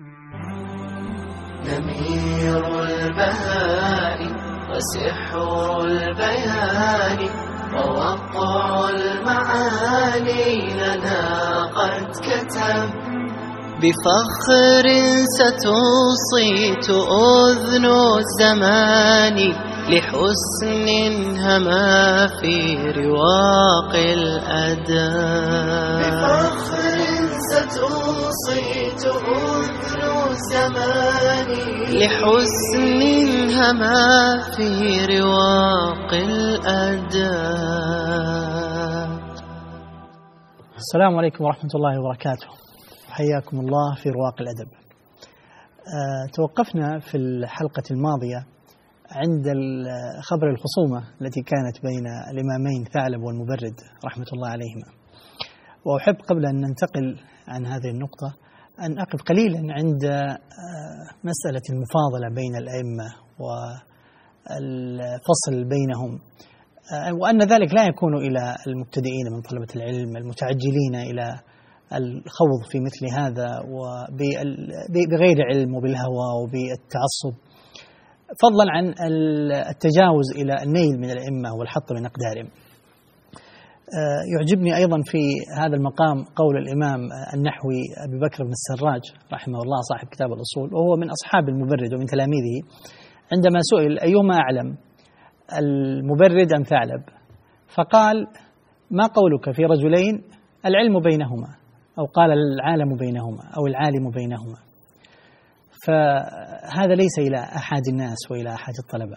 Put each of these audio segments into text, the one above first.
نمير البهاء وسحر البيان ووقع المعاني لنا قد كتب بفخر ستوصيت أذن الزمان لحسن هما في رواق الأدب. بفخر ستوصيت أذن الزمان لحسن هما في رواق الأدب. السلام عليكم ورحمة الله وبركاته، حياكم الله في رواق الأدب. توقفنا في الحلقة الماضية عند خبر الخصومة التي كانت بين الإمامين ثعلب والمبرد رحمة الله عليهما، وأحب قبل أن ننتقل عن هذه النقطة أن أقف قليلا عند مسألة المفاضلة بين الأئمة والفصل بينهم، وأن ذلك لا يكون إلى المبتدئين من طلبة العلم المتعجلين إلى الخوض في مثل هذا وبغير علم وبالهوى وبالتعصب، فضلا عن التجاوز إلى النيل من الأئمة والحط من أقدارهم. يعجبني أيضا في هذا المقام قول الإمام النحوي أبي بكر بن السراج رحمه الله صاحب كتاب الأصول، وهو من أصحاب المبرد ومن تلاميذه، عندما سئل أيهما أعلم المبرد أم ثعلب، فقال: ما قولك في رجلين العلم بينهما، أو قال العالم بينهما أو العالم بينهما. فهذا ليس إلى أحد الناس وإلى أحد الطلبة.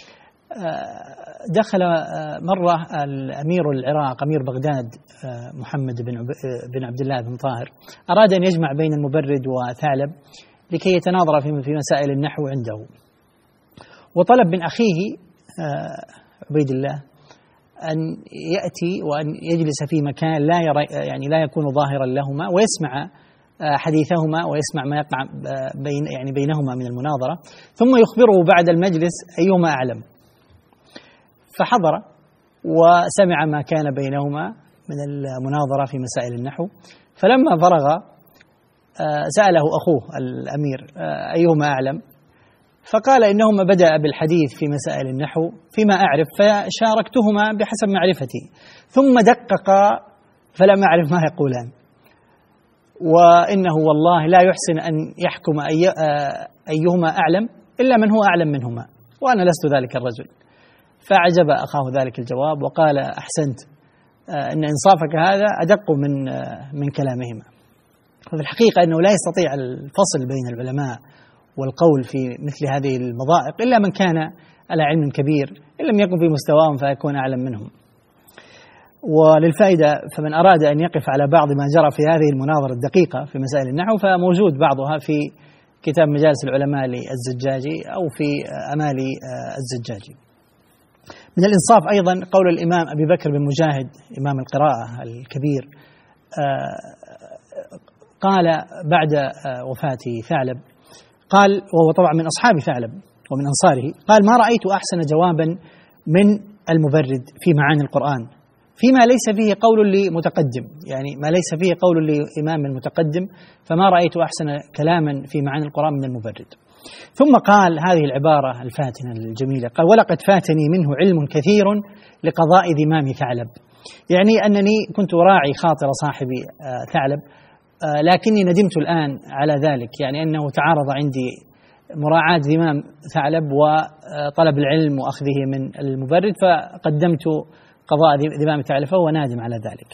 دخل مرة الأمير العراق أمير بغداد محمد بن عبد الله بن طاهر، أراد أن يجمع بين المبرد وثعلب لكي يتناظر في مسائل النحو عنده، وطلب من أخيه عبيد الله أن يأتي وأن يجلس في مكان لا يرى، يعني لا يكون ظاهرا لهما، ويسمع حديثهما ويسمع ما يقع بينهما من المناظرة، ثم يخبره بعد المجلس أيهما أعلم. فحضر وسمع ما كان بينهما من المناظرة في مسائل النحو، فلما فرغ سأله أخوه الأمير أيهما أعلم، فقال: إنهما بدأ بالحديث في مسائل النحو فيما أعرف فشاركتهما بحسب معرفتي، ثم دقق فلم أعرف ما يقولان، وإنه والله لا يحسن أن يحكم أيهما أعلم إلا من هو أعلم منهما، وأنا لست ذلك الرجل. فعجب أخاه ذلك الجواب وقال: أحسنت، إن إنصافك هذا أدق من كلامهما. وفي الحقيقة أنه لا يستطيع الفصل بين العلماء والقول في مثل هذه المضائق إلا من كان على علم كبير، إن لم يكن في مستواهم فيكون أعلم منهم. وللفائدة، فمن أراد أن يقف على بعض ما جرى في هذه المناظرة الدقيقة في مسائل النحو فموجود بعضها في كتاب مجالس العلماء للزجاجي أو في أمالي الزجاجي. من الإنصاف أيضا قول الإمام أبي بكر بن مجاهد إمام القراءة الكبير، قال بعد وفاة ثعلب، قال، وهو طبعا من أصحاب ثعلب ومن أنصاره، قال: ما رأيت أحسن جوابا من المبرد في معاني القرآن فيما ليس فيه قول لمتقدم، يعني ما ليس فيه قول لإمام المتقدم، فما رأيت أحسن كلاما في معاني القرآن من المبرد. ثم قال هذه العبارة الفاتنة الجميلة، قال: ولقد فاتني منه علم كثير لقضاء ذمام ثعلب، يعني أنني كنت راعي خاطر صاحبي ثعلب، لكني ندمت الآن على ذلك، يعني أنه تعارض عندي مراعاة ذمام ثعلب وطلب العلم وأخذه من المبرد، فقدمت قضاء ذمام ثعلب، فهو نادم على ذلك.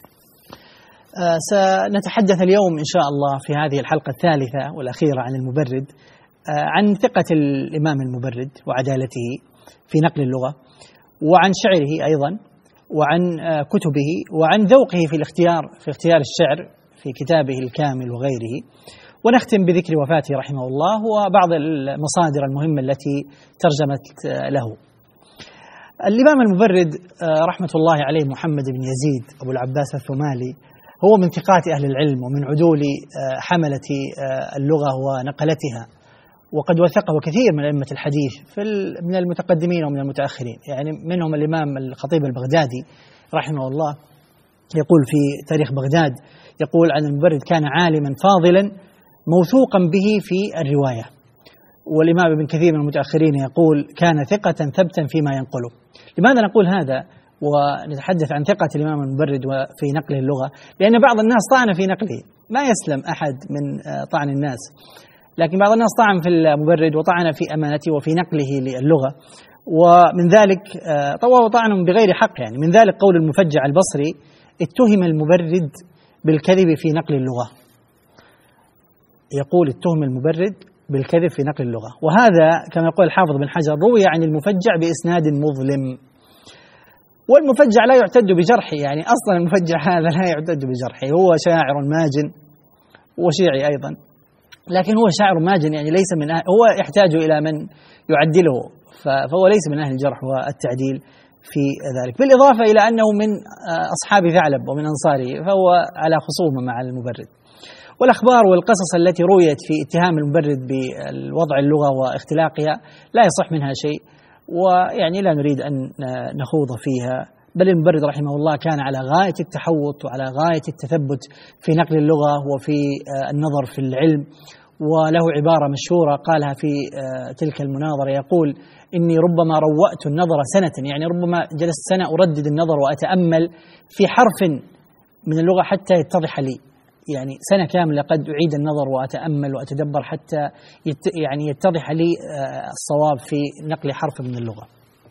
سنتحدث اليوم إن شاء الله في هذه الحلقة الثالثة والأخيرة عن المبرد، عن ثقة الإمام المبرد وعدالته في نقل اللغة، وعن شعره أيضا، وعن كتبه، وعن ذوقه في اختيار الشعر في كتابه الكامل وغيره. ونختم بذكر وفاته رحمه الله وبعض المصادر المهمة التي ترجمت له. الإمام المبرد رحمة الله عليه محمد بن يزيد أبو العباس الثمالي هو من ثقات أهل العلم ومن عدول حملة اللغة ونقلتها، وقد وثقه كثير من أئمة الحديث من المتقدمين ومن المتأخرين، يعني منهم الإمام الخطيب البغدادي رحمه الله يقول في تاريخ بغداد، يقول عن المبرد: كان عالما فاضلا موثوقا به في الرواية. والإمام ابن كثير من المتأخرين يقول كان ثقة ثبتا فيما ينقله. لماذا نقول هذا ونتحدث عن ثقة الإمام المبرد في نقله اللغة؟ لأن بعض الناس طعن في نقله، ما يسلم أحد من طعن الناس، لكن بعض الناس طعن في المبرد وطعن في أمانته وفي نقله للغة، ومن ذلك طواه طعن بغير حق. يعني من ذلك قول المفجع البصري: اتهم المبرد بالكذب في نقل اللغة. يقول اتهم المبرد بالكذب في نقل اللغة، وهذا كما يقول الحافظ بن حجر روي عن المفجع بإسناد مظلم. والمفجع لا يعتد بجرحه، يعني أصلا المفجع هذا لا يعتد بجرحه، هو شاعر ماجن وشيعي أيضا، لكن هو شاعر ماجن، يعني ليس من هو يحتاج إلى من يعدله، فهو ليس من أهل الجرح والتعديل في ذلك، بالإضافة إلى أنه من أصحاب ثعلب ومن أنصاره، فهو على خصومة مع المبرد. والأخبار والقصص التي رويت في اتهام المبرد بالوضع اللغة واختلاقها لا يصح منها شيء، ويعني لا نريد أن نخوض فيها، بل المبرد رحمه الله كان على غاية التحوط وعلى غاية التثبت في نقل اللغة وفي النظر في العلم. وله عبارة مشهورة قالها في تلك المناظرة، يقول: إني ربما روأت النظر سنة، يعني ربما جلست سنة أردد النظر وأتأمل في حرف من اللغة حتى يتضح لي، يعني سنة كاملة قد أعيد النظر وأتأمل وأتدبر حتى يعني يتضح لي الصواب في نقل حرف من اللغة.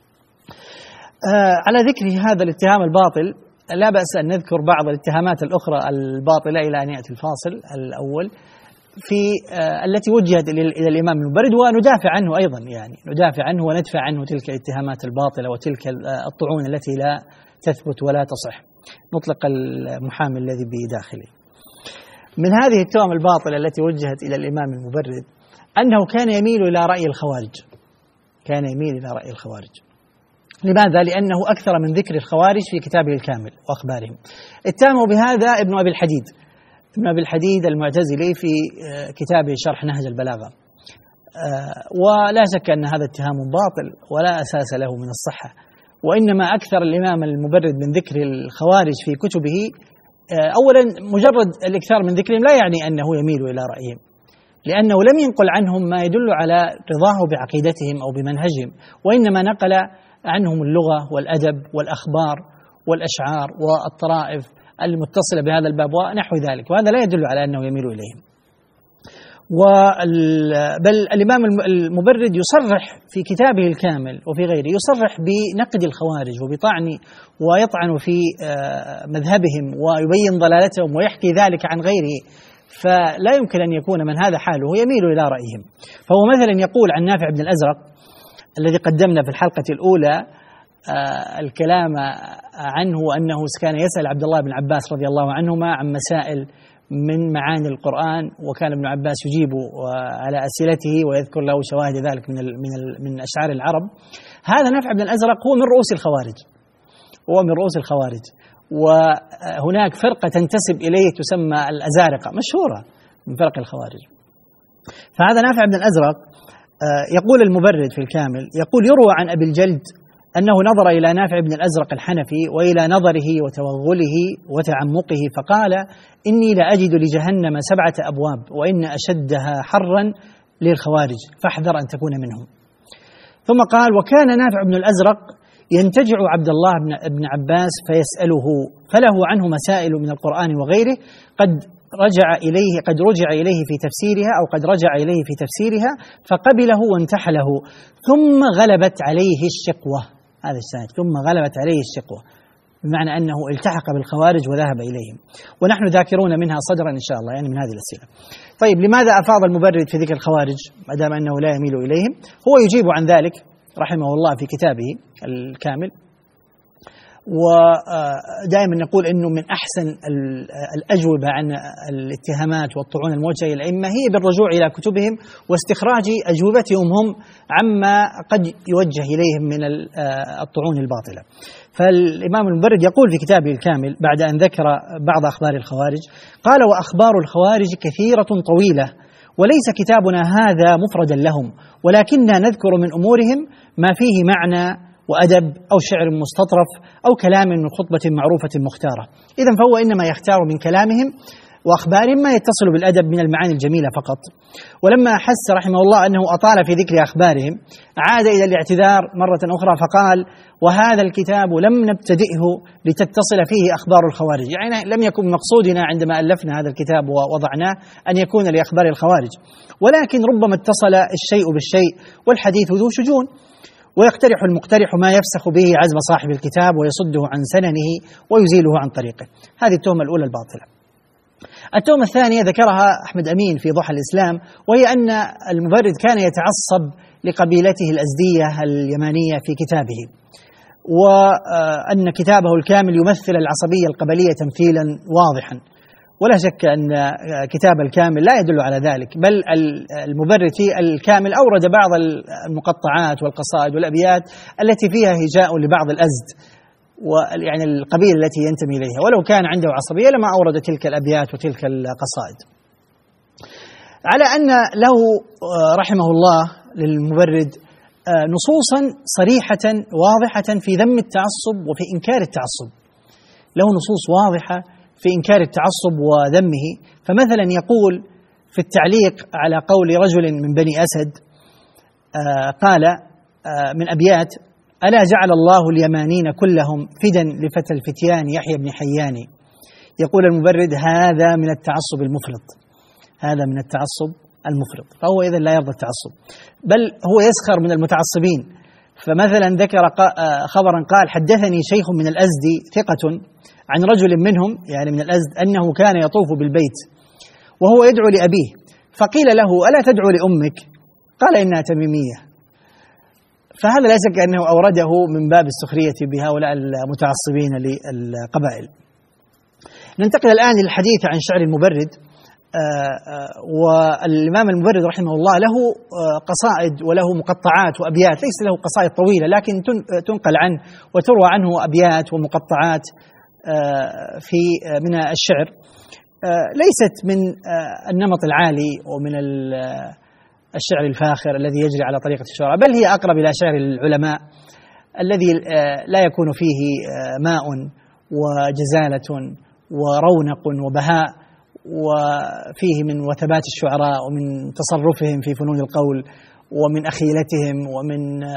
على ذكر هذا الاتهام الباطل، لا بأس أن نذكر بعض الاتهامات الأخرى الباطلة إلى أن يأتي الفاصل الأول في التي وجهت إلى الإمام المبرد، وندافع عنه أيضا، يعني ندافع عنه وندفع عنه تلك الاتهامات الباطلة وتلك الطعون التي لا تثبت ولا تصح. نطلق المحامي الذي بداخله. من هذه التهم الباطلة التي وجهت إلى الإمام المبرد أنه كان يميل إلى رأي الخوارج، كان يميل إلى رأي الخوارج. لماذا؟ لأنه أكثر من ذكر الخوارج في كتابه الكامل وأخبارهم. اتهموا بهذا ابن أبي الحديد، ابن أبي الحديد المعتزلي في كتابه شرح نهج البلاغة، ولا شك أن هذا اتهام باطل ولا أساس له من الصحة، وإنما أكثر الإمام المبرد من ذكر الخوارج في كتبه. أولا مجرد الإكثار من ذكرهم لا يعني أنه يميل إلى رأيهم، لأنه لم ينقل عنهم ما يدل على رضاه بعقيدتهم أو بمنهجهم، وإنما نقل عنهم اللغة والأدب والأخبار والأشعار والطرائف المتصلة بهذا الباب ونحو ذلك، وهذا لا يدل على أنه يميل إليهم. بل الإمام المبرد يصرح في كتابه الكامل وفي غيره، يصرح بنقد الخوارج وبطعن ويطعن في مذهبهم ويبين ضلالتهم ويحكي ذلك عن غيره، فلا يمكن أن يكون من هذا حاله يميل إلى رأيهم. فهو مثلا يقول عن نافع بن الأزرق الذي قدمنا في الحلقة الأولى الكلام عنه أنه كان يسأل عبد الله بن عباس رضي الله عنهما عن مسائل من معاني القرآن، وكان ابن عباس يجيب على أسئلته ويذكر له شواهد ذلك من أشعار العرب. هذا نافع بن الأزرق هو من رؤوس الخوارج، هو من رؤوس الخوارج، وهناك فرقة تنتسب إليه تسمى الأزارقة مشهورة من فرق الخوارج. فهذا نافع بن الأزرق يقول المبرد في الكامل، يقول: يروى عن أبي الجلد أنه نظر إلى نافع بن الأزرق الحنفي وإلى نظره وتوغله وتعمقه فقال: إني لأجد لجهنم 7 أبواب وإن أشدها حرا للخوارج فاحذر أن تكون منهم. ثم قال: وكان نافع بن الأزرق ينتجع عبد الله بن عباس فيسأله، فله عنه مسائل من القرآن وغيره قد رجع إليه في تفسيرها أو قد رجع إليه في تفسيرها فقبله وانتحله، ثم غلبت عليه الشقوة. هذا الشاهد، ثم غلبت عليه الشقوة، بمعنى أنه التحق بالخوارج وذهب إليهم، ونحن ذاكرون منها صدرا إن شاء الله، يعني من هذه الأسئلة. طيب، لماذا أفاض المبرد في ذكر الخوارج ما دام أنه لا يميل إليهم؟ هو يجيب عن ذلك رحمه الله في كتابه الكامل. ودائما نقول أنه من أحسن الأجوبة عن الاتهامات والطعون الموجهة إلى الأئمة هي بالرجوع إلى كتبهم واستخراج أجوبتهم هم عما قد يوجه إليهم من الطعون الباطلة. فالإمام المبرد يقول في كتابه الكامل بعد أن ذكر بعض أخبار الخوارج، قال: وأخبار الخوارج كثيرة طويلة، وليس كتابنا هذا مفردا لهم، ولكننا نذكر من أمورهم ما فيه معنى وأدب أو شعر مستطرف أو كلام من خطبة معروفة مختارة. إذن فهو إنما يختار من كلامهم وأخبارهم ما يتصل بالأدب من المعاني الجميلة فقط. ولما أحس رحمه الله أنه أطال في ذكر أخبارهم عاد إلى الاعتذار مرة أخرى فقال: وهذا الكتاب لم نبتدئه لتتصل فيه أخبار الخوارج، يعني لم يكن مقصودنا عندما ألفنا هذا الكتاب ووضعناه أن يكون لأخبار الخوارج، ولكن ربما اتصل الشيء بالشيء والحديث ذو شجون، ويقترح المقترح ما يفسخ به عزم صاحب الكتاب ويصده عن سننه ويزيله عن طريقه. هذه التهمة الأولى الباطلة. التهمة الثانية ذكرها أحمد أمين في ضحى الإسلام، وهي أن المبرد كان يتعصب لقبيلته الأزدية اليمانية في كتابه، وأن كتابه الكامل يمثل العصبية القبلية تمثيلا واضحا. ولا شك أن كتاب الكامل لا يدل على ذلك، بل المبرد في الكامل أورد بعض المقطعات والقصائد والأبيات التي فيها هجاء لبعض الأزد، ويعني القبيلة التي ينتمي إليها، ولو كان عنده عصبية لما أورد تلك الأبيات وتلك القصائد. على أن له رحمه الله للمبرد نصوصا صريحة واضحة في ذم التعصب وفي إنكار التعصب، له نصوص واضحة في إنكار التعصب وذمه. فمثلا يقول في التعليق على قول رجل من بني أسد قال من أبيات: ألا جعل الله اليمانين كلهم فدا لفتى الفتيان يحيى بن حيان. يقول المبرد: هذا من التعصب المفرط، هذا من التعصب المفرط. فهو إذن لا يرضى التعصب، بل هو يسخر من المتعصبين. فمثلا ذكر خبرا قال: حدثني شيخ من الأزد ثقة عن رجل منهم، يعني من الأزد، أنه كان يطوف بالبيت وهو يدعو لأبيه، فقيل له: ألا تدعو لأمك؟ قال: إنها تميمية. فهذا لا شك أنه أورده من باب السخرية بهؤلاء المتعصبين للقبائل. ننتقل الآن للحديث عن شعر المبرد. والإمام المبرد رحمه الله له قصائد وله مقطعات وأبيات، ليس له قصائد طويلة لكن تنقل عنه وتروى عنه أبيات ومقطعات في من الشعر، ليست من النمط العالي ومن الشعر الفاخر الذي يجري على طريقة الشعراء، بل هي أقرب إلى شعر العلماء الذي لا يكون فيه ماء وجزالة ورونق وبهاء، وفيه من وثبات الشعراء ومن تصرفهم في فنون القول ومن أخيلتهم ومن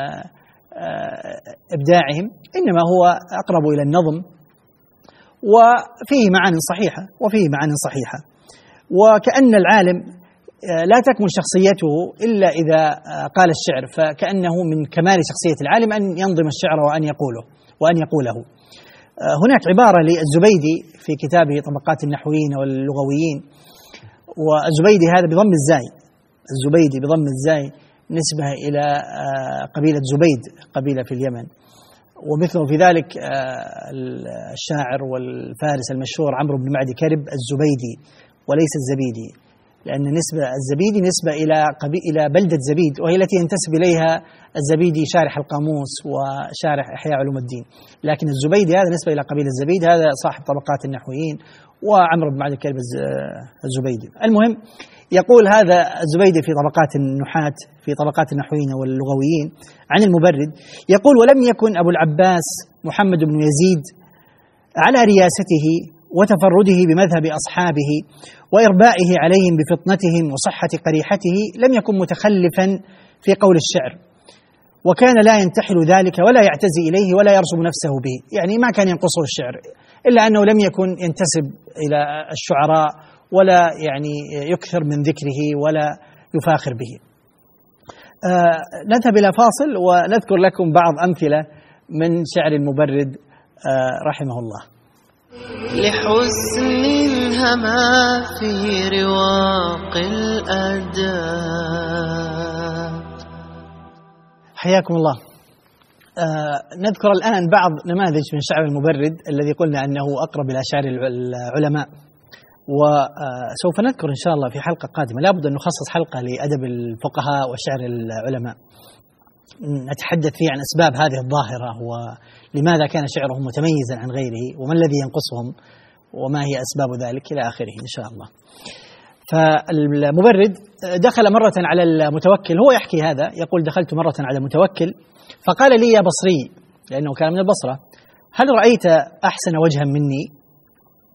إبداعهم، إنما هو أقرب إلى النظم، وفيه معاني صحيحة وفيه معاني صحيحة. وكأن العالم لا تكمن شخصيته إلا إذا قال الشعر، فكأنه من كمال شخصية العالم أن ينظم الشعر وأن يقوله. هناك عبارة للزبيدي في كتابه طبقات النحويين واللغويين، والزبيدي هذا بضم الزاي، الزبيدي بضم الزاي نسبة إلى قبيلة زبيد، قبيلة في اليمن. ومثله في ذلك الشاعر والفارس المشهور عمرو بن معدي كرب الزبيدي وليس الزبيدي، لأن نسبة الزبيدي نسبة إلى بلدة زبيد، وهي التي ينتسب إليها الزبيدي شارح القاموس وشارح إحياء علوم الدين، لكن الزبيدي هذا نسبة إلى قبيلة الزبيد، هذا صاحب طبقات النحويين، وعمرو بن معدي كرب الزبيدي. المهم يقول هذا الزبيدي في طبقات النحاة في طبقات النحويين واللغويين عن المبرد، يقول: ولم يكن أبو العباس محمد بن يزيد على رياسته وتفرده بمذهب أصحابه وإربائه عليهم بفطنتهم وصحة قريحته لم يكن متخلفا في قول الشعر، وكان لا ينتحل ذلك ولا يعتزي إليه ولا يرسم نفسه به، يعني ما كان ينقصه الشعر، إلا أنه لم يكن ينتسب إلى الشعراء ولا يعني يكثر من ذكره ولا يفاخر به. نذهب إلى فاصل ونذكر لكم بعض أمثلة من شعر المبرد رحمه الله. لحسن هما في رواق الأداء. حياكم الله. نذكر الآن بعض نماذج من شعر المبرد الذي قلنا أنه أقرب إلى شعر العلماء، وسوف نذكر إن شاء الله في حلقة قادمة، لا بد أن نخصص حلقة لأدب الفقهاء وشعر العلماء، نتحدث فيه عن أسباب هذه الظاهرة ولماذا كان شعرهم متميزا عن غيره وما الذي ينقصهم وما هي أسباب ذلك إلى آخره إن شاء الله. فالمبرد دخل مرة على المتوكل، هو يحكي هذا، يقول: دخلت مرة على المتوكل فقال لي: يا بصري، لأنه كان من البصرة: هل رأيت أحسن وجها مني؟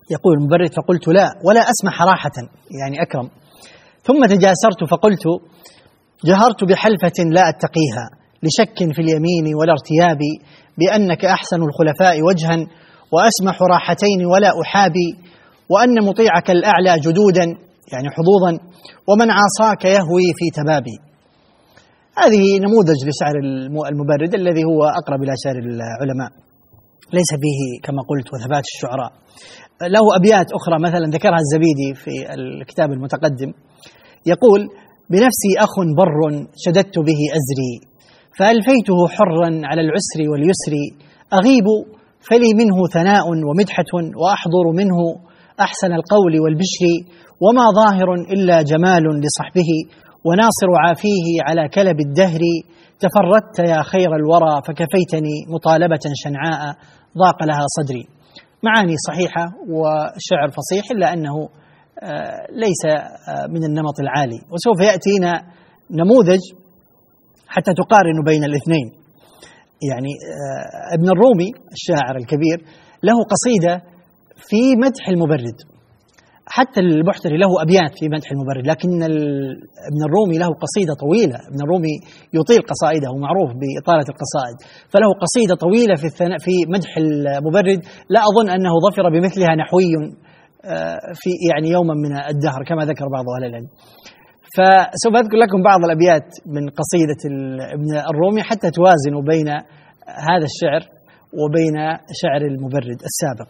يقول المبرد: فقلت: لا، ولا أسمح راحة، يعني أكرم. ثم تجاسرت فقلت: جهرت بحلفة لا أتقيها لشك في اليمين ولا ارتياب، بأنك أحسن الخلفاء وجها وأسمح راحتين ولا أحابي، وأن مطيعك الأعلى جدودا، يعني حظوظا، ومن عاصاك يهوي في تبابي. هذه نموذج لشعر المبرد الذي هو أقرب إلى شعر العلماء، ليس فيه كما قلت وثبات الشعراء. له أبيات أخرى مثلا ذكرها الزبيدي في الكتاب المتقدم، يقول: بنفسي أخ بر شددت به أزري، فألفيته حرا على العسر واليسر، أغيب فلي منه ثناء ومدحة، وأحضر منه أحسن القول والبشر، وما ظاهر إلا جمال لصحبه، وناصر عافيه على كلب الدهر، تفردت يا خير الورى فكفيتني مطالبة شنعاء ضاق لها صدري. معاني صحيحة وشعر فصيح، إلا أنه ليس من النمط العالي. وسوف يأتينا نموذج حتى تقارن بين الاثنين. يعني ابن الرومي الشاعر الكبير له قصيدة في مدح المبرد، حتى البحتري له أبيات في مدح المبرد، لكن ابن الرومي له قصيدة طويلة. ابن الرومي يطيل قصائده، معروف بإطالة القصائد، فله قصيدة طويلة في مدح المبرد، لا أظن أنه ظفر بمثلها نحوي في يعني يوما من الدهر كما ذكر بعض أهل العلم. فسوف أذكر لكم بعض الأبيات من قصيدة ابن الرومي حتى توازنوا بين هذا الشعر وبين شعر المبرد السابق.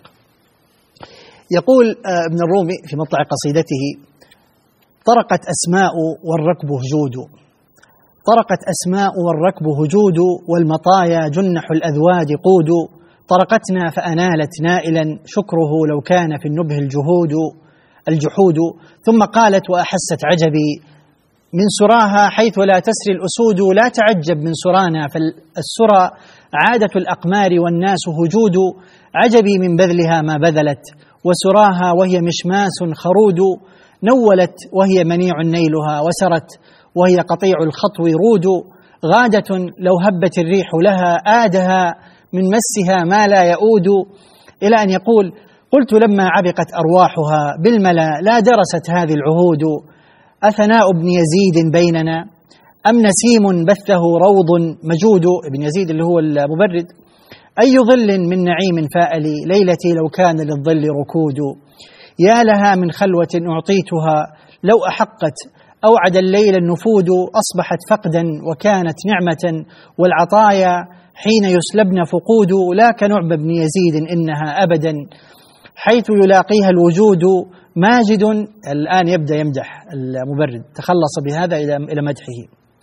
يقول ابن الرومي في مطلع قصيدته: طرقت أسماء والركب هجود، طرقت أسماء والركب هجود، والمطايا جنح الأذواد قود، طرقتنا فأنالت نائلا شكره لو كان في النبه الجحود. ثم قالت وأحست عجبي من سراها حيث لا تسري الأسود، لا تعجب من سرانا فالسرى عادة الأقمار والناس هجود، عجبي من بذلها ما بذلت وسراها وهي مشماس خرود، نولت وهي منيع نيلها وسرت وهي قطيع الخطو رود، غادة لو هبت الريح لها آدها من مسها ما لا يؤود. إلى أن يقول: قلت لما عبقت أرواحها بالملا لا درست هذه العهود، أثناء ابن يزيد بيننا أم نسيم بثه روض مجود. ابن يزيد اللي هو المبرد: أي ظل من نعيم فائلي ليلتي لو كان للظل ركود، يا لها من خلوة أعطيتها لو أحقت أوعد الليل النفود، أصبحت فقدا وكانت نعمة والعطايا حين يسلبن فقود، لا كنعب ابن يزيد إنها أبدا حيث يلاقيها الوجود، ماجد. الآن يبدأ يمدح المبرد، تخلص بهذا إلى مدحه: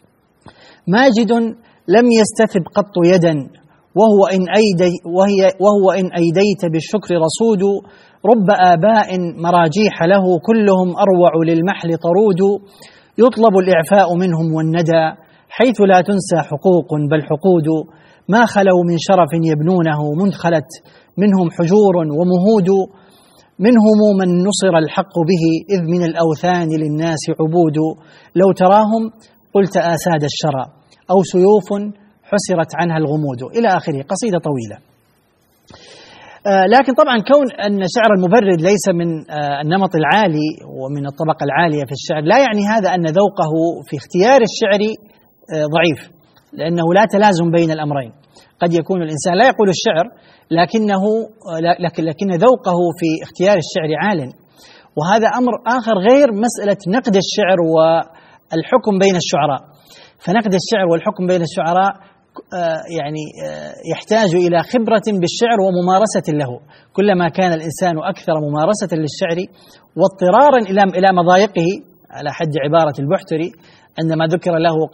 ماجد لم يستثب قط يدا وهو إن أيديت بالشكر رصود، رب آباء مراجيح له كلهم أروع للمحل طرود، يطلب الإعفاء منهم والندى حيث لا تنسى حقوق بل حقود، ما خلوا من شرف يبنونه منذ خلت منهم حجور ومهود، منهم من نصر الحق به إذ من الأوثان للناس عبود، لو تراهم قلت آساد الشرى أو سيوف حسرت عنها الغمود، إلى آخره. قصيدة طويلة. لكن طبعا كون أن شعر المبرد ليس من النمط العالي ومن الطبقة العالية في الشعر لا يعني هذا أن ذوقه في اختيار الشعر ضعيف، لأنه لا تلازم بين الأمرين. قد يكون الإنسان لا يقول الشعر لكن ذوقه في اختيار الشعر عال، وهذا أمر آخر غير مسألة نقد الشعر والحكم بين الشعراء. فنقد الشعر والحكم بين الشعراء يعني يحتاج إلى خبرة بالشعر وممارسة له. كلما كان الإنسان أكثر ممارسة للشعر واضطرارا إلى مضايقه، على حد عبارة البحتري عندما ذكر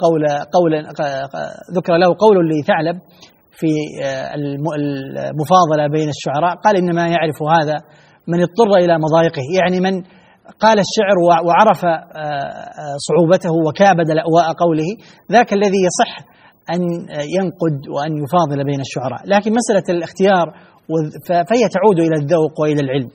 له قول لثعلب في المفاضلة بين الشعراء، قال: إنما يعرف هذا من اضطر إلى مضايقه، يعني من قال الشعر وعرف صعوبته وكابد لأواء قوله، ذاك الذي يصح أن ينقد وأن يفاضل بين الشعراء. لكن مسألة الاختيار فهي تعود إلى الذوق وإلى العلم.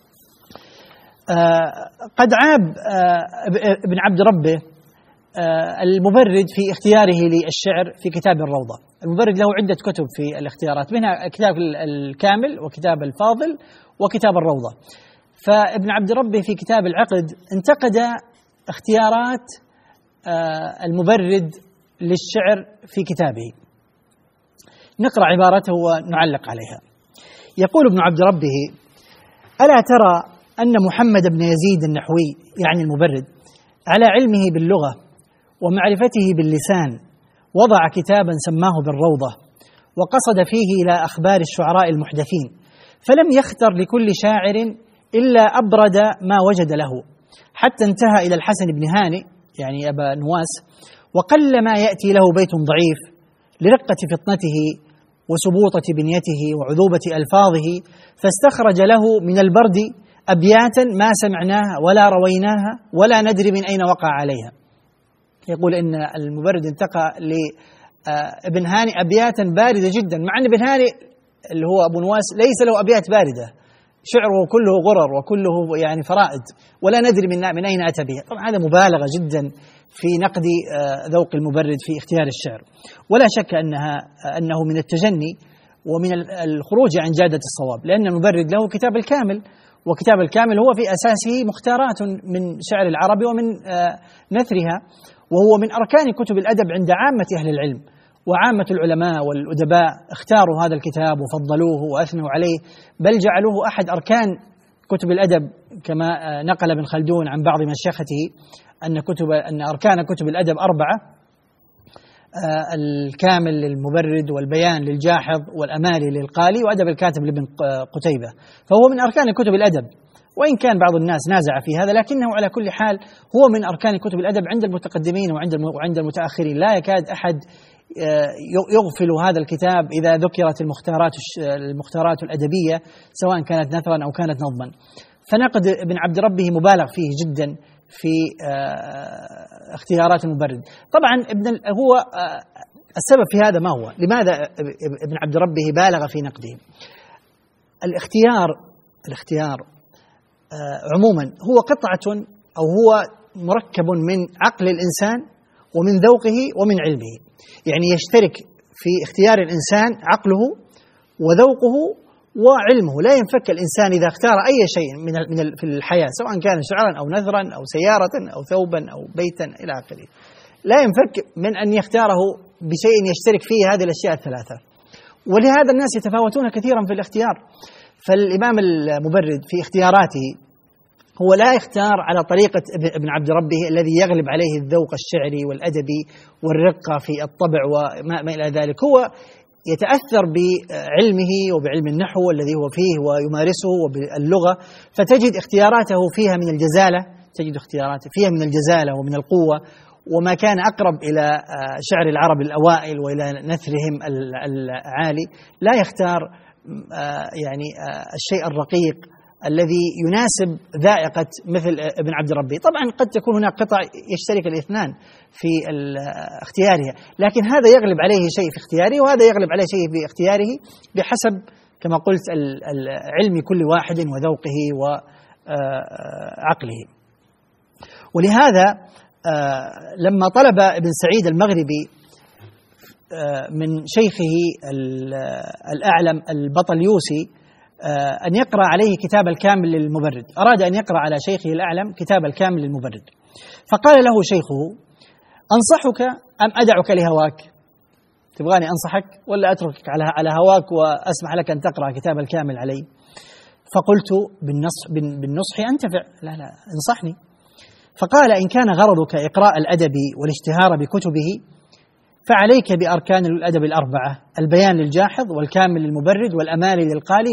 قد عاب ابن عبد ربه المبرد في اختياره للشعر في كتاب الروضة. المبرد له عدة كتب في الاختيارات، منها كتاب الكامل وكتاب الفاضل وكتاب الروضة. فابن عبد ربه في كتاب العقد انتقد اختيارات المبرد للشعر في كتابه. نقرأ عبارته ونعلق عليها. يقول ابن عبد ربه: ألا ترى أن محمد بن يزيد النحوي يعني المبرد على علمه باللغة ومعرفته باللسان وضع كتابا سماه بالروضة، وقصد فيه إلى أخبار الشعراء المحدثين، فلم يختر لكل شاعر إلا أبرد ما وجد له، حتى انتهى إلى الحسن بن هانئ يعني أبا نواس، وقل ما يأتي له بيت ضعيف لرقة فطنته وسبوطة بنيته وعذوبة ألفاظه، فاستخرج له من البرد أبياتا ما سمعناها ولا رويناها ولا ندري من أين وقع عليها. يقول إن المبرد انتقى لابن هانئ أبياتا باردة جدا، مع أن ابن هانئ اللي هو أبو نواس ليس له أبيات باردة، شعره كله غرر وكله يعني فرائد، ولا ندري من أين أتى بها. طبعا هذا مبالغة جدا في نقد ذوق المبرد في اختيار الشعر، ولا شك أنه من التجني ومن الخروج عن جادة الصواب، لأن المبرد له كتاب الكامل، وكتاب الكامل هو في أساسه مختارات من شعر العرب ومن نثرها، وهو من أركان كتب الأدب عند عامة أهل العلم، وعامة العلماء والأدباء اختاروا هذا الكتاب وفضلوه وأثنوا عليه، بل جعلوه أحد أركان كتب الأدب، كما نقل ابن خلدون عن بعض مشيخته أن أركان كتب الأدب 4: الكامل للمبرد، والبيان للجاحظ، والأمالي للقالي، وأدب الكاتب لابن قتيبة، فهو من أركان كتب الأدب، وإن كان بعض الناس نازع في هذا، لكنه على كل حال هو من أركان كتب الأدب عند المتقدمين وعند المتأخرين. لا يكاد أحد يغفل هذا الكتاب إذا ذكرت المختارات الأدبية، سواء كانت نثرا أو كانت نظما. فنقد ابن عبد ربه مبالغ فيه جدا في اختيارات المبرد. طبعا هو السبب في هذا ما هو؟ لماذا ابن عبد ربه بالغ في نقده؟ الاختيار عموما هو قطعة أو هو مركب من عقل الإنسان ومن ذوقه ومن علمه، يعني يشترك في اختيار الإنسان عقله وذوقه وعلمه. لا ينفك الإنسان إذا اختار أي شيء في الحياة، سواء كان شعرا أو نثرا أو سيارة أو ثوبا أو بيتا إلى آخره، لا ينفك من أن يختاره بشيء يشترك فيه هذه الأشياء الثلاثة. ولهذا الناس يتفاوتون كثيرا في الاختيار. فالإمام المبرد في اختياراته هو لا يختار على طريقة ابن عبد ربه الذي يغلب عليه الذوق الشعري والأدبي والرقة في الطبع وما إلى ذلك، هو يتأثر بعلمه وبعلم النحو الذي هو فيه ويمارسه وباللغة، فتجد اختياراته فيها من الجزالة، ومن القوة، وما كان أقرب إلى شعر العرب الأوائل وإلى نثرهم العالي. لا يختار يعني الشيء الرقيق الذي يناسب ذائقة مثل ابن عبد ربه. طبعا قد تكون هناك قطع يشترك الاثنان في اختيارها، لكن هذا يغلب عليه شيء في اختياره وهذا يغلب عليه شيء في اختياره بحسب كما قلت علم كل واحد وذوقه وعقله. ولهذا لما طلب ابن سعيد المغربي من شيخه الأعلم البطليوسي أن يقرأ عليه كتاب الكامل للمبرد، أراد أن يقرأ على شيخه الأعلم كتاب الكامل للمبرد، فقال له شيخه: أنصحك أم أدعك لهواك؟ تبغاني أنصحك ولا أتركك على هواك وأسمح لك أن تقرأ كتاب الكامل علي؟ فقلت: بالنصح أنتفع. لا انصحني. فقال: إن كان غرضك إقراء الأدب والاشتهار بكتبه فعليك بأركان الأدب 4: البيان للجاحظ، والكامل للمبرد، والأمالي للقالي،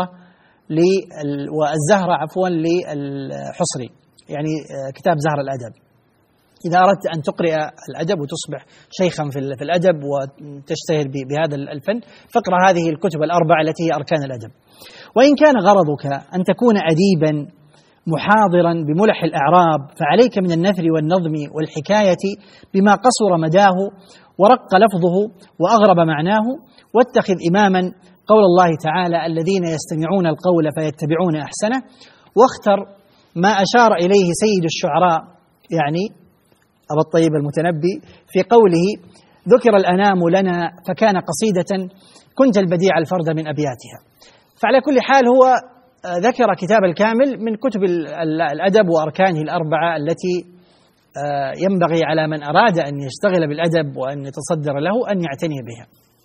والزهرة للحصري، يعني كتاب زهر الأدب. إذا أردت أن تقرأ الأدب وتصبح شيخا في الأدب وتشتهر بهذا الفن فاقرأ هذه الكتب 4 التي هي أركان الأدب. وإن كان غرضك أن تكون أديبا محاضرا بملح الأعراب فعليك من النثر والنظم والحكاية بما قصر مداه ورق لفظه وأغرب معناه، واتخذ إماما قول الله تعالى: الذين يستمعون القول فيتبعون أحسنه. واختر ما أشار إليه سيد الشعراء يعني أبا الطيب المتنبي في قوله: ذكر الأنام لنا فكان قصيدة كنت البديع الفرد من أبياتها. فعلى كل حال هو ذكر كتاب الكامل من كتب الأدب وأركانه الأربعة التي ينبغي على من أراد أن يشتغل بالأدب وأن يتصدر له أن يعتني بها.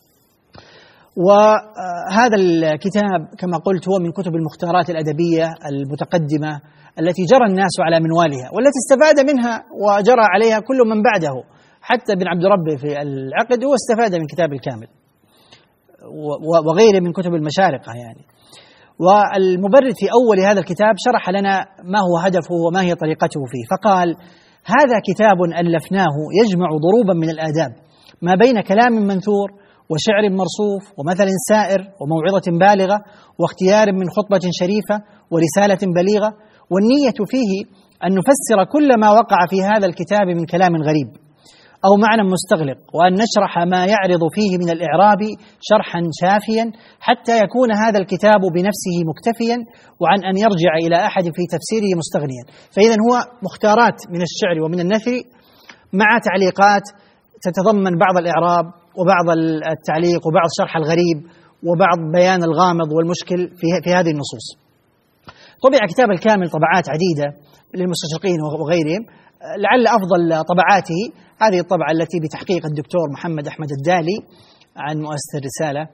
وهذا الكتاب كما قلت هو من كتب المختارات الأدبية المتقدمة التي جرى الناس على منوالها والتي استفاد منها وجرى عليها كل من بعده، حتى ابن عبد ربه في العقد هو استفاد من كتاب الكامل وغيره من كتب المشارقة يعني. والمبرد في أول هذا الكتاب شرح لنا ما هو هدفه وما هي طريقته فيه، فقال: هذا كتاب ألفناه يجمع ضروبا من الآداب ما بين كلام منثور وشعر مرصوف ومثل سائر وموعظة بالغة واختيار من خطبة شريفة ورسالة بليغة، والنية فيه أن نفسر كل ما وقع في هذا الكتاب من كلام غريب أو معنى مستغلق، وأن نشرح ما يعرض فيه من الإعراب شرحا شافيا حتى يكون هذا الكتاب بنفسه مكتفيا، وعن أن يرجع إلى أحد في تفسيره مستغنيا. فإذا هو مختارات من الشعر ومن النثر مع تعليقات تتضمن بعض الإعراب وبعض التعليق وبعض شرح الغريب وبعض بيان الغامض والمشكل في هذه النصوص. طبع كتاب الكامل طبعات عديدة للمستشرقين وغيرهم، لعل أفضل طبعاته هذه الطبعة التي بتحقيق الدكتور محمد أحمد الدالي عن مؤسسة الرسالة.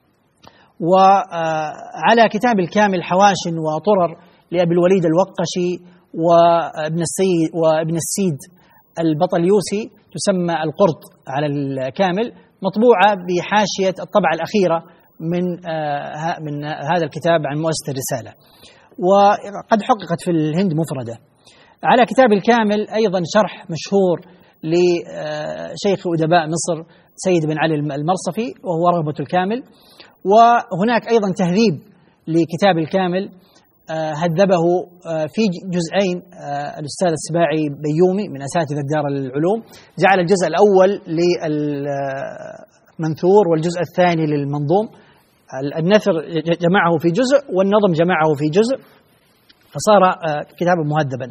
وعلى كتاب الكامل حواش وطرر لأبي الوليد الوقشي وابن السيد البطليوسي تسمى القرط على الكامل، مطبوعة بحاشية الطبعة الأخيرة من هذا الكتاب عن مؤسسة الرسالة، وقد حققت في الهند مفردة. على كتاب الكامل أيضا شرح مشهور لشيخ أدباء مصر سيد بن علي المرصفي وهو رغبة الكامل. وهناك أيضا تهذيب لكتاب الكامل هذبه في جزئين الأستاذ السباعي بيومي من أساتذة دار العلوم، جعل الجزء الأول للمنثور والجزء الثاني للمنظوم. النثر جمعه في جزء والنظم جمعه في جزء، فصار كتابا مهذبا.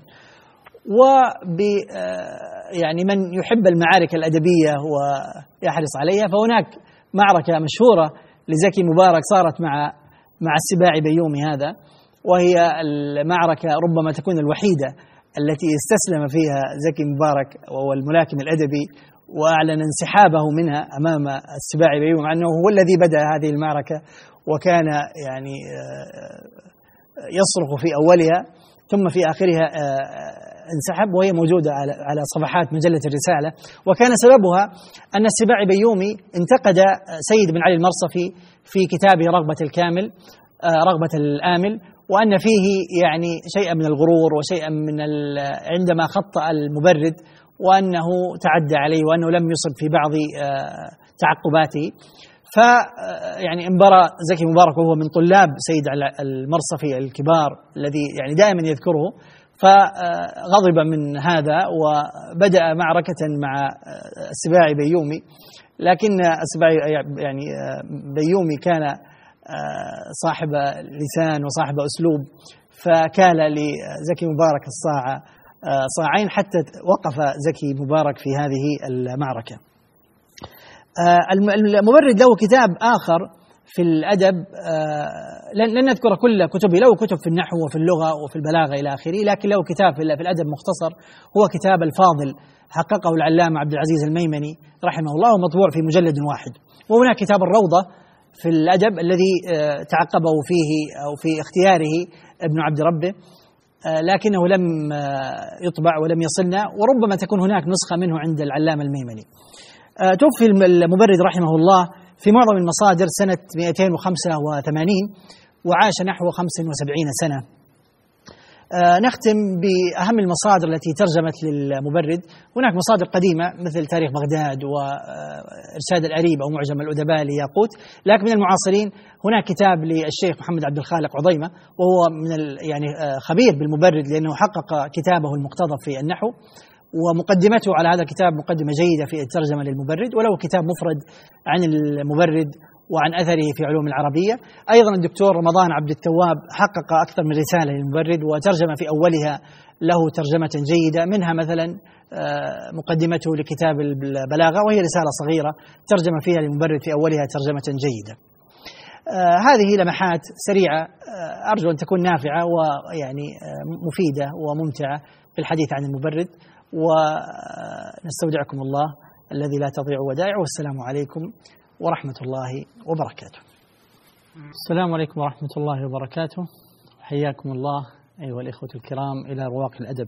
يعني من يحب المعارك الأدبية ويحرص عليها، فهناك معركة مشهورة لزكي مبارك صارت مع السباعي بيومي هذا، وهي المعركة ربما تكون الوحيدة التي استسلم فيها زكي مبارك وهو الملاكم الأدبي وأعلن انسحابه منها أمام السباعي بيومي، مع أنه هو الذي بدأ هذه المعركة وكان يعني يصرخ في أولها ثم في آخرها انسحب، وهي موجودة على صفحات مجلة الرسالة. وكان سببها أن السباعي بيومي انتقد سيد بن علي المرصفي في كتابه رغبة الكامل رغبة الآمل، وأن فيه يعني شيئا من الغرور وشيئا من عندما خطأ المبرد، وأنه تعدى عليه وأنه لم يصب في بعض تعقباته. يعني انبرى زكي مبارك وهو من طلاب سيد المرصفي الكبار الذي يعني دائما يذكره، فغضب من هذا وبدأ معركة مع السباعي بيومي. لكن السباعي يعني بيومي كان صاحب لسان وصاحب أسلوب، فكال لزكي مبارك صاعين حتى وقف زكي مبارك في هذه المعركة. المبرد له كتاب آخر في الأدب، لن نذكر كل كتبه، له كتب في النحو وفي اللغة وفي البلاغة إلى آخره، لكن له كتاب في الأدب مختصر هو كتاب الفاضل حققه العلامة عبد العزيز الميمني رحمه الله، ومطبوع في مجلد واحد. وهناك كتاب الروضة في الأدب الذي تعقبه فيه أو في اختياره ابن عبد ربه، لكنه لم يطبع ولم يصلنا، وربما تكون هناك نسخة منه عند العلامة الميمني. توفي المبرد رحمه الله في معظم المصادر سنة 285 وعاش نحو 75 سنة. نختم بأهم المصادر التي ترجمت للمبرد. هناك مصادر قديمة مثل تاريخ بغداد وإرشاد الأريب أو معجم الأدباء لياقوت، لكن من المعاصرين هناك كتاب للشيخ محمد عبد الخالق عضيمة، وهو من يعني خبير بالمبرد لأنه حقق كتابه المقتضب في النحو، ومقدمته على هذا الكتاب مقدمة جيدة في الترجمة للمبرد، وله كتاب مفرد عن المبرد وعن أثره في علوم العربية. أيضا الدكتور رمضان عبد التواب حقق أكثر من رسالة للمبرد وترجم في أولها له ترجمة جيدة، منها مثلا مقدمته لكتاب البلاغة، وهي رسالة صغيرة ترجم فيها للمبرد في أولها ترجمة جيدة. هذه لمحات سريعة أرجو أن تكون نافعة ويعني مفيدة وممتعة في الحديث عن المبرد، ونستودعكم الله الذي لا تضيع ودائعه، والسلام عليكم ورحمة الله وبركاته. السلام عليكم ورحمة الله وبركاته، حياكم الله أيها الإخوة الكرام إلى رواق الأدب.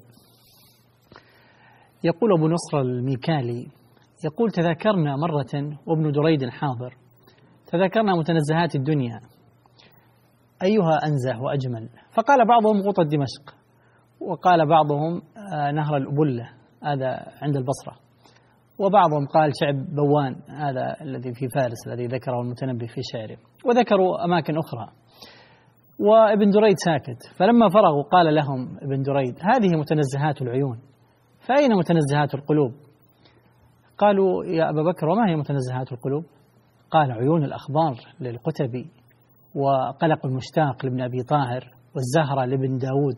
يقول أبو نصر الميكالي يقول: تذاكرنا مرة وابن دريد حاضر، تذاكرنا متنزهات الدنيا أيها أنزه وأجمل، فقال بعضهم غوطة دمشق، وقال بعضهم نهر الأبلة هذا عند البصرة، وبعضهم قال شعب بوان هذا الذي في فارس الذي ذكره المتنبي في شعره، وذكروا أماكن أخرى. وابن دريد ساكت، فلما فرغوا قال لهم ابن دريد: هذه متنزهات العيون، فأين متنزهات القلوب؟ قالوا: يا أبا بكر وما هي متنزهات القلوب؟ قال: عيون الأخبار للقتبي، وقلق المشتاق لابن أبي طاهر، والزهرة لابن داود.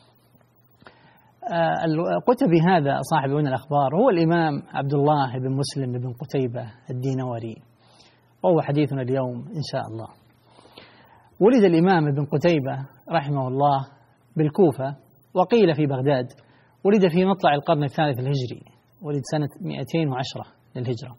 القتبي هذا صاحب عيون الأخبار هو الإمام عبد الله بن مسلم بن قتيبة الدينوري، وهو حديثنا اليوم إن شاء الله. ولد الإمام ابن قتيبة رحمه الله بالكوفة، وقيل في بغداد، ولد في مطلع القرن الثالث الهجري، ولد سنة 210 للهجرة،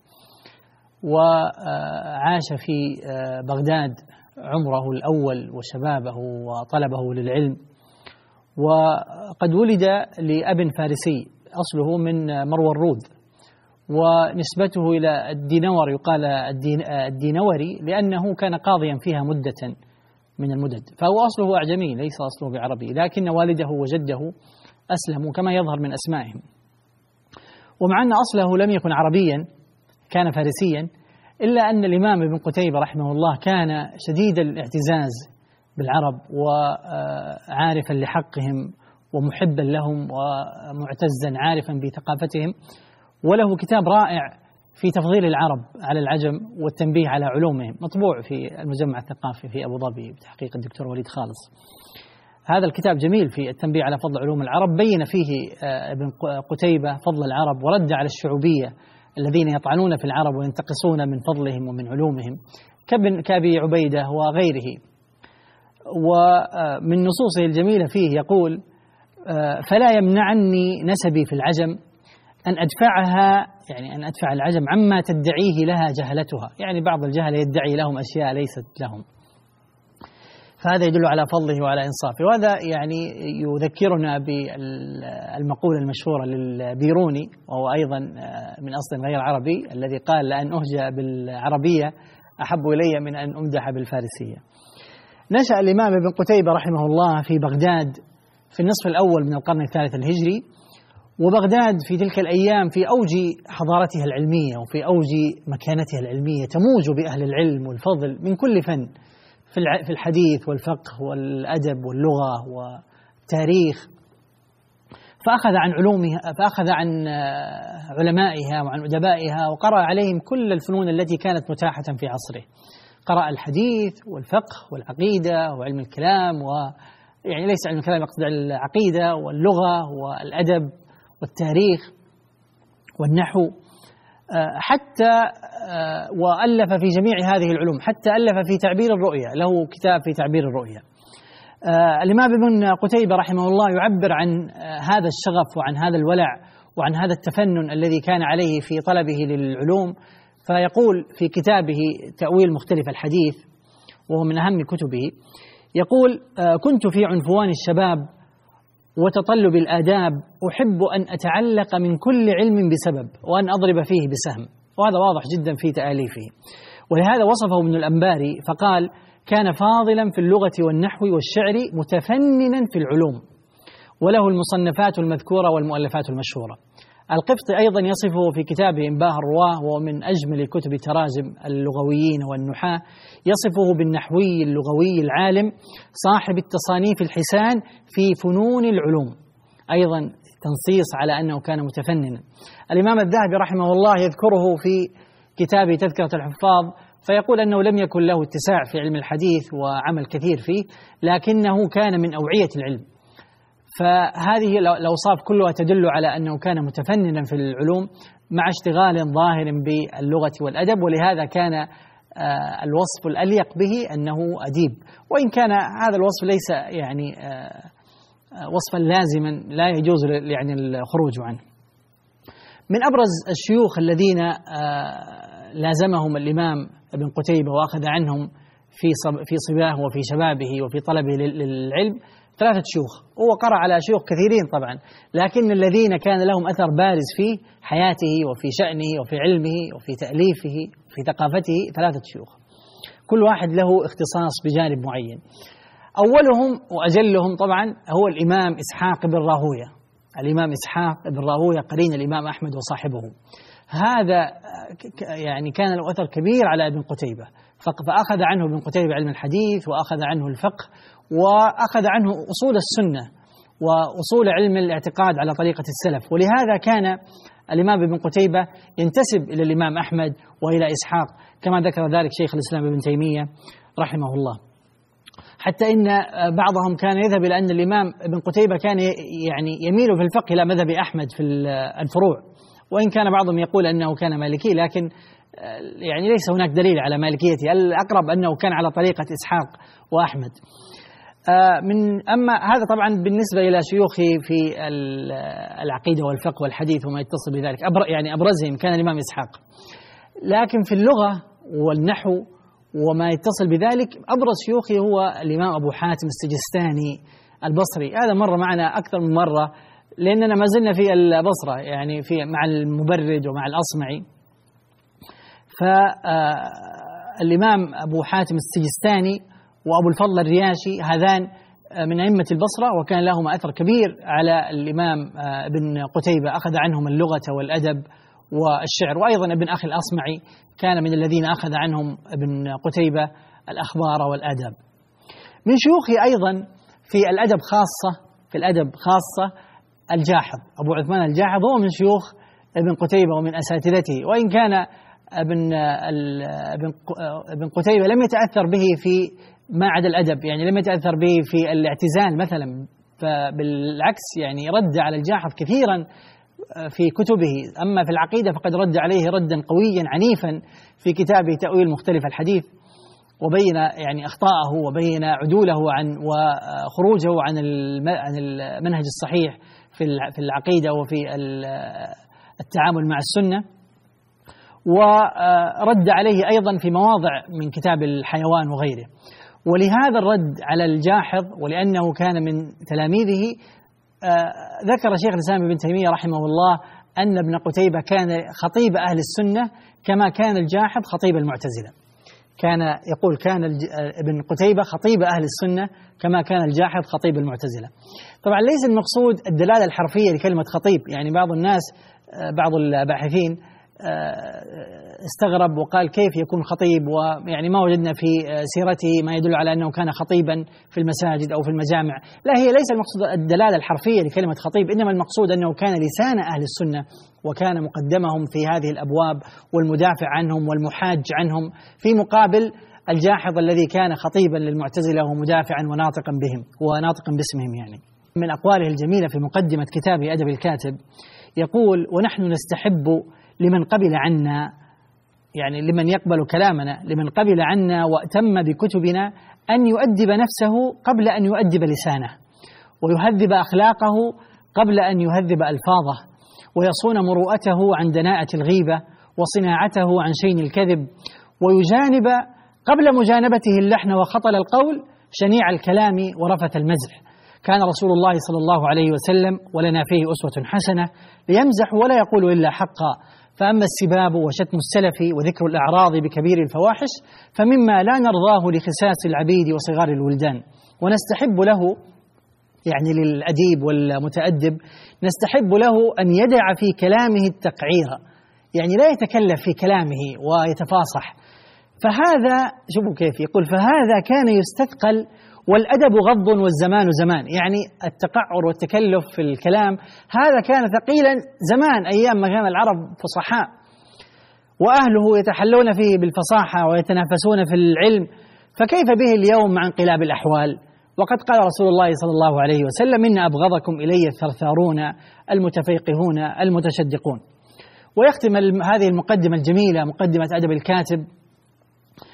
وعاش في بغداد عمره الأول وشبابه وطلبه للعلم. وقد ولد لأب فارسي أصله من مروى الرود، ونسبته إلى الدينور يقال الدينوري لأنه كان قاضيا فيها مدة من المدد، فهو أصله أعجمي ليس أصله بعربي، لكن والده وجده أسلموا كما يظهر من أسمائهم. ومع أن أصله لم يكن عربيا كان فارسيا، إلا أن الإمام ابن قتيبة رحمه الله كان شديد الاعتزاز بالعرب وعارفا لحقهم ومحبا لهم ومعتزا عارفا بثقافتهم، وله كتاب رائع في تفضيل العرب على العجم والتنبيه على علومهم، مطبوع في المجمع الثقافي في أبو ظبي بتحقيق الدكتور وليد خالص. هذا الكتاب جميل في التنبيه على فضل علوم العرب، بين فيه ابن قتيبة فضل العرب ورد على الشعوبية الذين يطعنون في العرب وينتقصون من فضلهم ومن علومهم كأبي عبيدة وغيره. ومن نصوصه الجميلة فيه يقول: فلا يمنعني نسبي في العجم أن أدفعها، يعني أن أدفع العجم عما تدعيه لها جهلتها، يعني بعض الجهل يدعي لهم أشياء ليست لهم، فهذا يدل على فضله وعلى إنصافه. وهذا يعني يذكرنا بالمقولة المشهورة للبيروني، وهو أيضا من أصل غير عربي، الذي قال: لأن أهجى بالعربية أحب إلي من أن أمدح بالفارسية. نشأ الإمام ابن قتيبة رحمه الله في بغداد في النصف الأول من القرن الثالث الهجري، وبغداد في تلك الأيام في أوج حضارتها العلمية وفي أوج مكانتها العلمية، تموج بأهل العلم والفضل من كل فن، في الحديث والفقه والأدب واللغة والتاريخ. فأخذ عن علمائها وعن أدبائها، وقرأ عليهم كل الفنون التي كانت متاحة في عصره. قرأ الحديث والفقه والعقيدة وعلم الكلام، يعني ليس علم الكلام، يقصد العقيدة واللغة والأدب والتاريخ والنحو، حتى وألف في جميع هذه العلوم، حتى ألف في تعبير الرؤيا، له كتاب في تعبير الرؤيا. الإمام ابن قتيبة رحمه الله يعبر عن هذا الشغف وعن هذا الولع وعن هذا التفنن الذي كان عليه في طلبه للعلوم، فيقول في كتابه تأويل مختلف الحديث، وهو من أهم كتبه، يقول: كنت في عنفوان الشباب وتطلب الآداب أحب أن أتعلق من كل علم بسبب وأن أضرب فيه بسهم. وهذا واضح جدا في تآليفه، ولهذا وصفه ابن الأنباري فقال: كان فاضلا في اللغة والنحو والشعر متفننا في العلوم، وله المصنفات المذكورة والمؤلفات المشهورة. القفطي أيضا يصفه في كتابه إنباه الرواه، وهو من أجمل كتب تراجم اللغويين والنحاة، يصفه بالنحوي اللغوي العالم صاحب التصانيف الحسان في فنون العلوم، أيضا تنصيص على أنه كان متفننا. الإمام الذهبي رحمه الله يذكره في كتابه تذكرة الحفاظ، فيقول أنه لم يكن له اتساع في علم الحديث وعمل كثير فيه، لكنه كان من أوعية العلم. فهذه الأوصاف كلها تدل على أنه كان متفننا في العلوم مع اشتغال ظاهر باللغة والأدب، ولهذا كان الوصف الأليق به أنه أديب، وإن كان هذا الوصف ليس يعني وصفا لازما لا يجوز يعني الخروج عنه. من أبرز الشيوخ الذين لازمهم الإمام ابن قتيبة وأخذ عنهم في صباه وفي شبابه وفي طلبه للعلم 3 شيوخ. هو قرأ على شيوخ كثيرين طبعا، لكن الذين كان لهم أثر بارز في حياته وفي شأنه وفي علمه وفي تأليفه وفي ثقافته 3 شيوخ، كل واحد له اختصاص بجانب معين. أولهم وأجلهم طبعا هو الإمام إسحاق بن راهوية. الإمام إسحاق بن راهوية قرين الإمام أحمد وصاحبه، هذا يعني كان له أثر كبير على ابن قتيبة، فأخذ عنه ابن قتيبة علم الحديث، وأخذ عنه الفقه، وأخذ عنه أصول السنة وأصول علم الاعتقاد على طريقة السلف. ولهذا كان الإمام ابن قتيبة ينتسب إلى الإمام أحمد وإلى إسحاق، كما ذكر ذلك شيخ الإسلام ابن تيمية رحمه الله. حتى إن بعضهم كان يذهب إلى أن الإمام ابن قتيبة كان يعني يميل في الفقه إلى مذهب أحمد في الفروع، وإن كان بعضهم يقول أنه كان مالكي، لكن يعني ليس هناك دليل على مالكيته، الأقرب أنه كان على طريقة إسحاق وأحمد. أما هذا طبعا بالنسبة إلى شيوخي في العقيدة والفقه والحديث وما يتصل بذلك، يعني أبرزهم كان الإمام إسحاق. لكن في اللغة والنحو وما يتصل بذلك أبرز شيوخي هو الإمام أبو حاتم السجستاني البصري. هذا مر معنا أكثر من مرة، لأننا ما زلنا في البصرة يعني مع المبرد ومع الأصمعي. فالإمام أبو حاتم السجستاني وأبو الفضل الرياشي هذان من أئمة البصرة، وكان لهما أثر كبير على الإمام ابن قتيبة، أخذ عنهم اللغة والأدب والشعر. وأيضا ابن أخي الأصمعي كان من الذين أخذ عنهم ابن قتيبة الأخبار والأدب. من شيوخه أيضا في الأدب خاصة الجاحظ، أبو عثمان الجاحظ هو من شيوخ ابن قتيبة ومن أساتذته، وإن كان ابن قتيبة لم يتأثر به في ما عدا الأدب، يعني لم يتأثر به في الاعتزال مثلا، فبالعكس يعني رد على الجاحظ كثيرا في كتبه. أما في العقيدة فقد رد عليه ردا قويا عنيفا في كتابه تأويل مختلف الحديث، وبين يعني أخطاءه وبين عدوله عن وخروجه عن المنهج الصحيح في العقيدة وفي التعامل مع السنة. ورد عليه أيضا في مواضع من كتاب الحيوان وغيره. ولهذا الرد على الجاحظ ولأنه كان من تلاميذه ذكر شيخ الإسلام ابن تيمية رحمه الله أن ابن قتيبة كان خطيب أهل السنة كما كان الجاحظ خطيب المعتزلة. كان يقول كان ابن قتيبة خطيب أهل السنة كما كان الجاحظ خطيب المعتزلة. طبعا ليس المقصود الدلالة الحرفية لكلمة خطيب، يعني بعض الناس بعض الباحثين استغرب وقال كيف يكون خطيب، ويعني ما وجدنا في سيرته ما يدل على أنه كان خطيبا في المساجد أو في المجامع. لا، هي ليس المقصود الدلالة الحرفية لكلمة خطيب، إنما المقصود أنه كان لسان أهل السنة وكان مقدمهم في هذه الأبواب والمدافع عنهم والمحاج عنهم، في مقابل الجاحظ الذي كان خطيبا للمعتزلة ومدافعا وناطقا بهم وناطقا باسمهم. يعني من أقواله الجميلة في مقدمة كتابه أدب الكاتب يقول: ونحن نستحب لمن قبل عنا، يعني لمن يقبل كلامنا، لمن قبل عنا وأتم بكتبنا، أن يؤدب نفسه قبل أن يؤدب لسانه، ويهذب أخلاقه قبل أن يهذب ألفاظه، ويصون مروءته عن دناءة الغيبة، وصناعته عن شين الكذب، ويجانب قبل مجانبته اللحن وخطل القول، شنيع الكلام ورفث المزح. كان رسول الله صلى الله عليه وسلم ولنا فيه أسوة حسنة ليمزح ولا يقول إلا حقا. فأما السباب وشتم السلف وذكر الأعراض بكبير الفواحش فمما لا نرضاه لخساس العبيد وصغار الولدان. ونستحب له، يعني للأديب والمتأدب، نستحب له أن يدع في كلامه التقعير، يعني لا يتكلف في كلامه ويتفاصح. فهذا شوفوا كيف يقول: فهذا كان يستثقل والأدب غض والزمان زمان. يعني التقعر والتكلف في الكلام هذا كان ثقيلا زمان، أيام ما كان العرب فصحاء وأهله يتحلون فيه بالفصاحة ويتنافسون في العلم، فكيف به اليوم مع انقلاب الأحوال؟ وقد قال رسول الله صلى الله عليه وسلم: إن أبغضكم إلي الثرثارون المتفيقهون المتشدقون. ويختم هذه المقدمة الجميلة، مقدمة أدب الكاتب،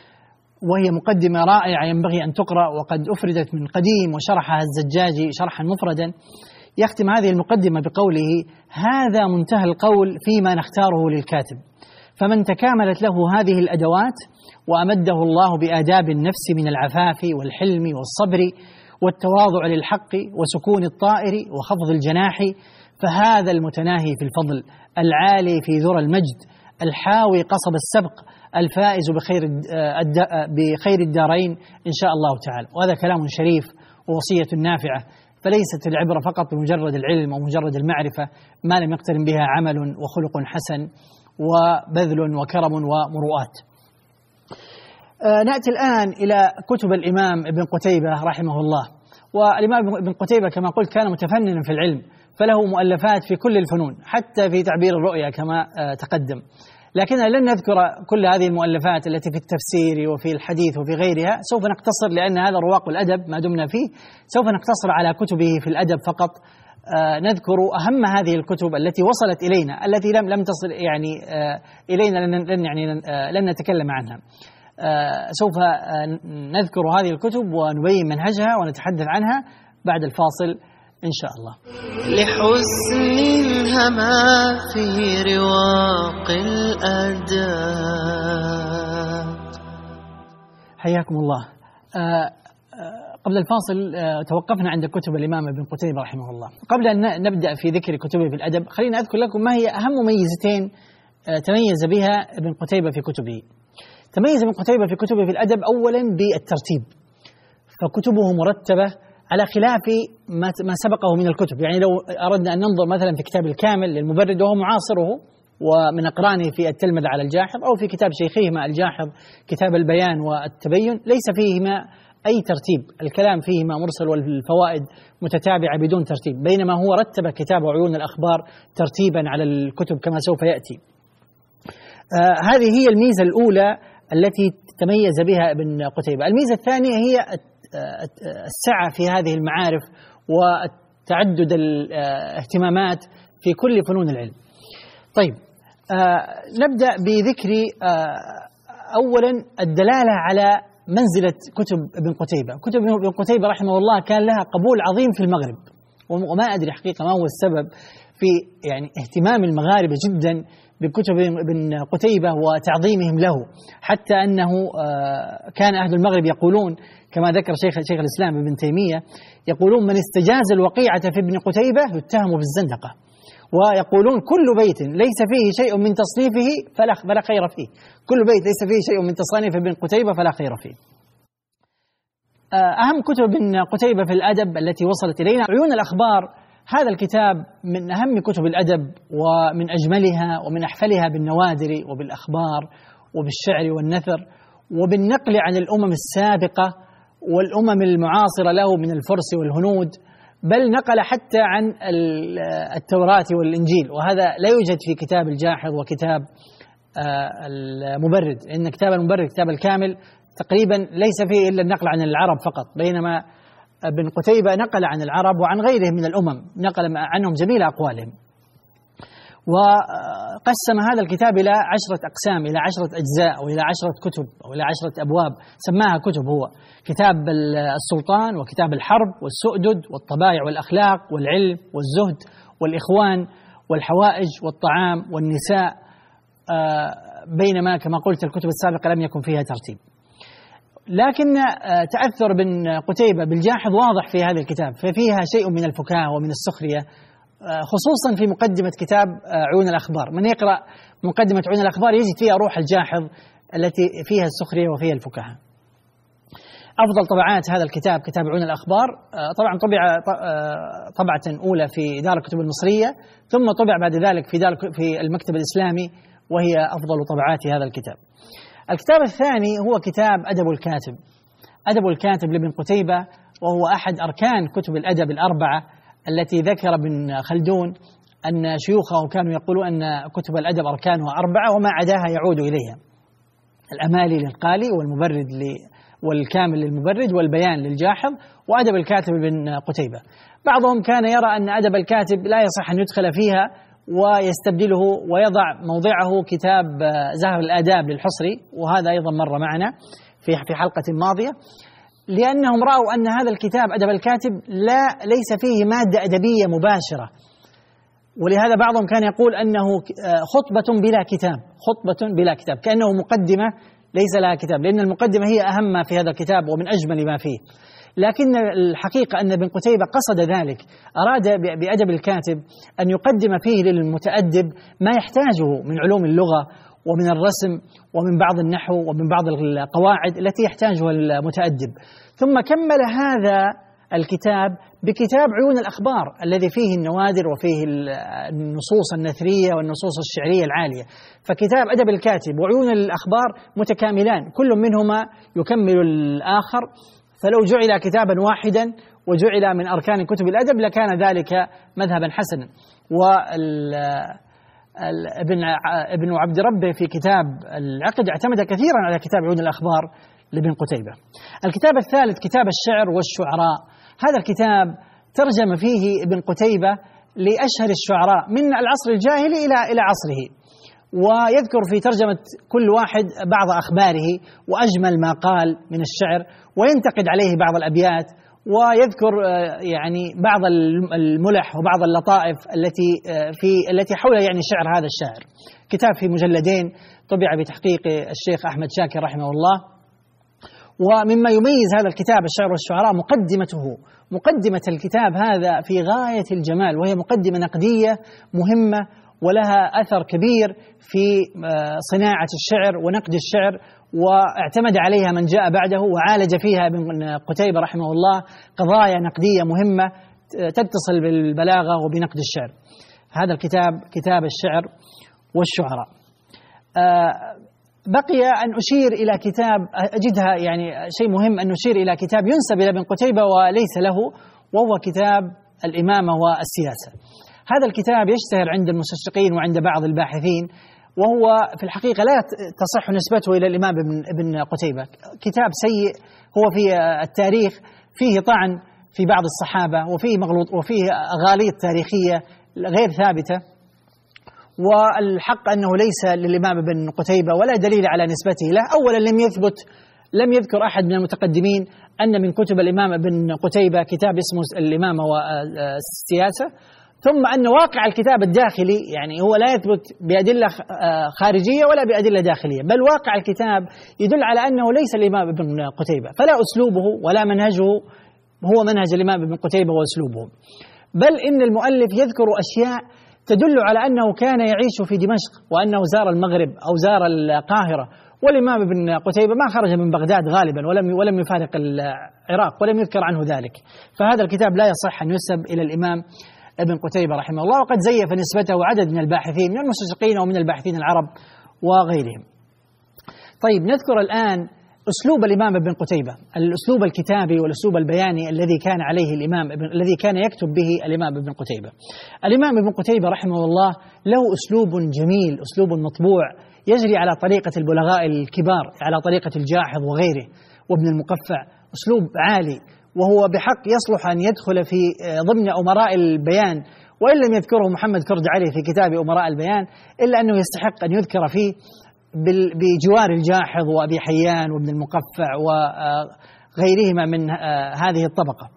وهي مقدمة رائعة ينبغي أن تقرأ، وقد أفردت من قديم وشرحها الزجاجي شرحا مفردا. يختم هذه المقدمة بقوله: هذا منتهى القول فيما نختاره للكاتب، فمن تكاملت له هذه الأدوات وأمده الله بآداب النفس من العفاف والحلم والصبر والتواضع للحق وسكون الطائر وخفض الجناح، فهذا المتناهي في الفضل العالي في ذرى المجد الحاوي قصب السبق الفائز بخير الدارين إن شاء الله تعالى. وهذا كلام شريف ووصية نافعة، فليست العبرة فقط بمجرد العلم أو مجرد المعرفة ما لم يقترن بها عمل وخلق حسن وبذل وكرم ومروءات. نأتي الآن إلى كتب الإمام ابن قتيبة رحمه الله. والإمام ابن قتيبة كما قلت كان متفننا في العلم، فله مؤلفات في كل الفنون حتى في تعبير الرؤيا كما تقدم، لكننا لن نذكر كل هذه المؤلفات التي في التفسير وفي الحديث وفي غيرها، سوف نقتصر لأن هذا رواق الأدب ما دمنا فيه، سوف نقتصر على كتبه في الأدب فقط. نذكر أهم هذه الكتب التي وصلت إلينا، التي لم تصل يعني إلينا لن نتكلم عنها. سوف نذكر هذه الكتب ونبين منهجها ونتحدث عنها بعد الفاصل إن شاء الله. لحسن هما في رواق الأدب. حياكم الله. قبل الفاصل توقفنا عند كتب الإمام ابن قتيبة رحمه الله. قبل أن نبدأ في ذكر كتبه في الأدب، خلينا أذكر لكم ما هي أهم ميزتين تميز بها ابن قتيبة في كتبه. تميز ابن قتيبة في كتبه في الأدب أولا بالترتيب، فكتبه مرتبة على خلاف ما سبقه من الكتب. يعني لو أردنا أن ننظر مثلا في كتاب الكامل للمبرد وهو معاصره ومن أقرانه في التلمذة على الجاحظ، أو في كتاب شيخهما الجاحظ كتاب البيان والتبين، ليس فيهما أي ترتيب، الكلام فيهما مرسل والفوائد متتابعة بدون ترتيب، بينما هو رتب كتاب عيون الأخبار ترتيبا على الكتب كما سوف يأتي. هذه هي الميزة الأولى التي تميز بها ابن قتيبة. الميزة الثانية هي السعة في هذه المعارف وتعدد الاهتمامات في كل فنون العلم. طيب، نبدأ بذكر أولا الدلالة على منزلة كتب ابن قتيبة. كتب ابن قتيبة رحمه الله كان لها قبول عظيم في المغرب، وما أدري حقيقة ما هو السبب في يعني اهتمام المغاربة جدا بكتب ابن قتيبة وتعظيمهم له، حتى أنه كان أهل المغرب يقولون كما ذكر شيخ الإسلام ابن تيمية، يقولون من استجاز الوقيعة في ابن قتيبة يتهم بالزندقة، ويقولون كل بيت ليس فيه شيء من تصنيفه فلا خير فيه، كل بيت ليس فيه شيء من تصنيف ابن قتيبة فلا خير فيه. أهم كتب ابن قتيبة في الأدب التي وصلت إلينا عيون الأخبار. هذا الكتاب من أهم كتب الأدب ومن أجملها ومن أحفلها بالنوادر وبالأخبار وبالشعر والنثر وبالنقل عن الأمم السابقة والأمم المعاصرة له من الفرس والهنود، بل نقل حتى عن التوراة والإنجيل، وهذا لا يوجد في كتاب الجاحظ وكتاب المبرد، إن كتاب المبرد كتاب الكامل تقريبا ليس فيه إلا النقل عن العرب فقط، بينما ابن قتيبة نقل عن العرب وعن غيرهم من الأمم، نقل عنهم جميع أقوالهم. وقسم هذا الكتاب إلى 10 أقسام، إلى 10 أجزاء، أو إلى 10 كتب، أو إلى 10 أبواب سماها كتب. هو كتاب السلطان، وكتاب الحرب، والسؤدد، والطبائع والأخلاق، والعلم، والزهد، والإخوان، والحوائج، والطعام، والنساء، بينما كما قلت الكتب السابقة لم يكن فيها ترتيب. لكن تأثر ابن قتيبة بالجاحظ واضح في هذا الكتاب، ففيها شيء من الفكاهة ومن السخرية، خصوصا في مقدمة كتاب عيون الأخبار. من يقرأ مقدمة عيون الأخبار يجد فيها روح الجاحظ التي فيها السخرية وفيها الفكاهة. أفضل طبعات هذا الكتاب كتاب عيون الأخبار، طبعا طبع طبعة أولى في دار الكتب المصرية، ثم طبع بعد ذلك في المكتب الإسلامي، وهي أفضل طبعات هذا الكتاب. الكتاب الثاني هو كتاب أدب الكاتب. أدب الكاتب لابن قتيبة، وهو أحد أركان كتب الأدب الأربعة التي ذكر ابن خلدون أن شيوخه كانوا يقولون أن كتب الأدب أركانها 4 وما عداها يعود إليها: الأمالي للقالي، والمبرد والكامل للمبرد، والبيان للجاحظ، وأدب الكاتب ابن قتيبة. بعضهم كان يرى أن أدب الكاتب لا يصح أن يدخل فيها ويستبدله ويضع موضعه كتاب زهر الآداب للحصري، وهذا أيضا مر معنا. في حلقة ماضية، لأنهم رأوا أن هذا الكتاب أدب الكاتب ليس فيه مادة أدبية مباشرة، ولهذا بعضهم كان يقول أنه خطبة بلا كتاب، خطبة بلا كتاب، كأنه مقدمة ليس لها كتاب، لأن المقدمة هي أهم ما في هذا الكتاب ومن أجمل ما فيه. لكن الحقيقة أن ابن قتيبة قصد ذلك، أراد بأدب الكاتب أن يقدم فيه للمتأدب ما يحتاجه من علوم اللغة ومن الرسم ومن بعض النحو ومن بعض القواعد التي يحتاجها المتأدب. ثم كمل هذا الكتاب بكتاب عيون الأخبار الذي فيه النوادر وفيه النصوص النثرية والنصوص الشعرية العالية. فكتاب أدب الكاتب وعيون الأخبار متكاملان، كل منهما يكمل الآخر، فلو جعل كتابا واحدا وجعل من أركان كتب الأدب لكان ذلك مذهبا حسنا. ابن عبد ربه في كتاب العقد اعتمد كثيرا على كتاب عيون الأخبار لابن قتيبة. الكتاب الثالث كتاب الشعر والشعراء، هذا الكتاب ترجم فيه ابن قتيبة لأشهر الشعراء من العصر الجاهلي إلى عصره، ويذكر في ترجمة كل واحد بعض أخباره وأجمل ما قال من الشعر، وينتقد عليه بعض الأبيات، ويذكر يعني بعض الملح وبعض اللطائف التي حول يعني شعر هذا الشاعر. كتاب في مجلدين طبع بتحقيق الشيخ أحمد شاكر رحمه الله. ومما يميز هذا الكتاب الشعر والشعراء مقدمة الكتاب هذا في غاية الجمال، وهي مقدمة نقدية مهمة ولها أثر كبير في صناعة الشعر ونقد الشعر، واعتمد عليها من جاء بعده، وعالج فيها ابن قتيبة رحمه الله قضايا نقدية مهمة تتصل بالبلاغة وبنقد الشعر. هذا الكتاب كتاب الشعر والشعراء. بقي أن أشير إلى كتاب أجدها يعني شيء مهم أن نشير إلى كتاب ينسب إلى ابن قتيبة وليس له، وهو كتاب الإمامة والسياسة. هذا الكتاب يشتهر عند المستشرقين وعند بعض الباحثين، وهو في الحقيقة لا تصح نسبته إلى الإمام ابن قتيبة. كتاب سيء، هو في التاريخ فيه طعن في بعض الصحابة، وفيه مغلوط، وفيه أغاليط تاريخية غير ثابتة، والحق أنه ليس للإمام ابن قتيبة ولا دليل على نسبته له. أولا لم يذكر أحد من المتقدمين أن من كتب الإمام ابن قتيبة كتاب اسمه الإمامة والسياسة، ثم أن واقع الكتاب الداخلي يعني هو لا يثبت بأدلة خارجية ولا بأدلة داخلية، بل واقع الكتاب يدل على أنه ليس الإمام ابن قتيبة، فلا أسلوبه ولا منهجه هو منهج الإمام ابن قتيبة وأسلوبه، بل إن المؤلف يذكر أشياء تدل على أنه كان يعيش في دمشق، وأنه زار المغرب أو زار القاهرة، والإمام ابن قتيبة ما خرج من بغداد غالبا ولم يفارق العراق ولم يذكر عنه ذلك. فهذا الكتاب لا يصح أن ينسب إلى الإمام ابن قتيبة رحمه الله، وقد زيف نسبته عدد من الباحثين من المستشرقين ومن الباحثين العرب وغيرهم. طيب نذكر الآن أسلوب الإمام ابن قتيبة، الأسلوب الكتابي والأسلوب البياني الذي كان عليه الذي كان يكتب به الإمام ابن قتيبة. الإمام ابن قتيبة رحمه الله له أسلوب جميل، أسلوب مطبوع يجري على طريقة البلغاء الكبار، على طريقة الجاحظ وغيره وابن المقفع، أسلوب عالي، وهو بحق يصلح أن يدخل في ضمن أمراء البيان، وإن لم يذكره محمد كرد علي في كتاب أمراء البيان إلا أنه يستحق أن يذكر فيه بجوار الجاحظ وأبي حيان وابن المقفع وغيرهما من هذه الطبقة.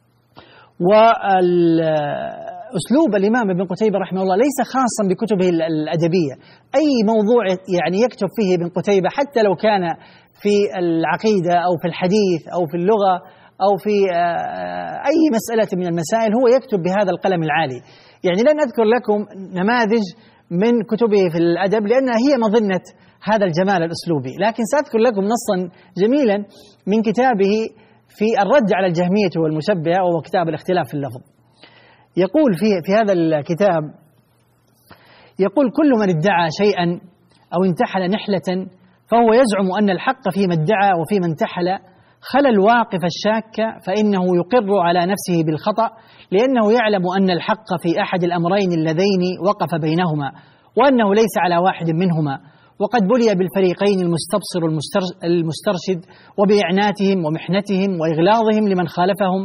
وأسلوب الإمام ابن قتيبة رحمه الله ليس خاصا بكتبه الأدبية، أي موضوع يعني يكتب فيه ابن قتيبة حتى لو كان في العقيدة أو في الحديث أو في اللغة أو في أي مسألة من المسائل هو يكتب بهذا القلم العالي. يعني لن أذكر لكم نماذج من كتبه في الأدب لأنها هي مظنة هذا الجمال الأسلوبي، لكن سأذكر لكم نصا جميلا من كتابه في الرد على الجهمية والمشبهة، وهو كتاب الاختلاف في اللفظ. يقول في هذا الكتاب، يقول: كل من ادعى شيئا أو انتحل نحلة فهو يزعم أن الحق فيما ادعى وفيما انتحل، خلا الواقف الشاك فإنه يقر على نفسه بالخطأ، لأنه يعلم أن الحق في أحد الأمرين اللذين وقف بينهما، وأنه ليس على واحد منهما، وقد بلي بالفريقين المستبصر المسترشد، وبإعناتهم ومحنتهم وإغلاظهم لمن خالفهم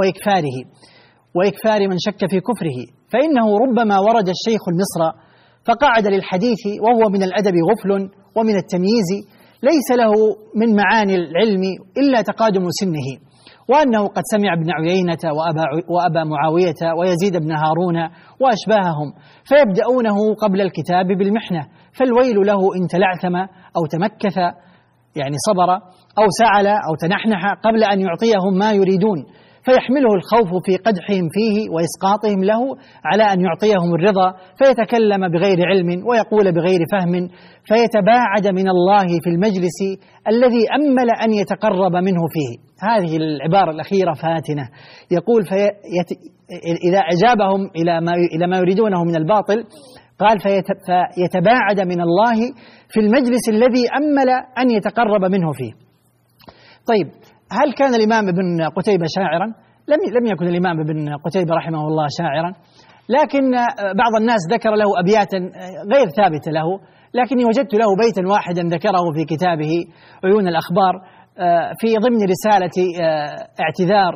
وإكفار من شك في كفره. فإنه ربما ورد الشيخ المصر فقعد للحديث وهو من الأدب غفل ومن التمييز، ليس له من معاني العلم إلا تقادم سنه، وأنه قد سمع ابن عيينة وأبا معاوية ويزيد بن هارون وأشباههم فيبدأونه قبل الكتاب بالمحنة، فالويل له إن تلعثم أو تمكث يعني صبر أو سعل أو تنحنح قبل أن يعطيهم ما يريدون، فيحمله الخوف في قدحهم فيه وإسقاطهم له على أن يعطيهم الرضا، فيتكلم بغير علم ويقول بغير فهم، فيتباعد من الله في المجلس الذي أمل أن يتقرب منه فيه. هذه العبارة الأخيرة فاتنة، يقول إذا أجابهم إلى ما يريدونه من الباطل قال فيتباعد من الله في المجلس الذي أمل أن يتقرب منه فيه. طيب، هل كان الإمام ابن قتيبة شاعرا؟ لم يكن الإمام ابن قتيبة رحمه الله شاعرا، لكن بعض الناس ذكر له أبياتا غير ثابتة له، لكني وجدت له بيتا واحدا ذكره في كتابه عيون الأخبار في ضمن رسالة اعتذار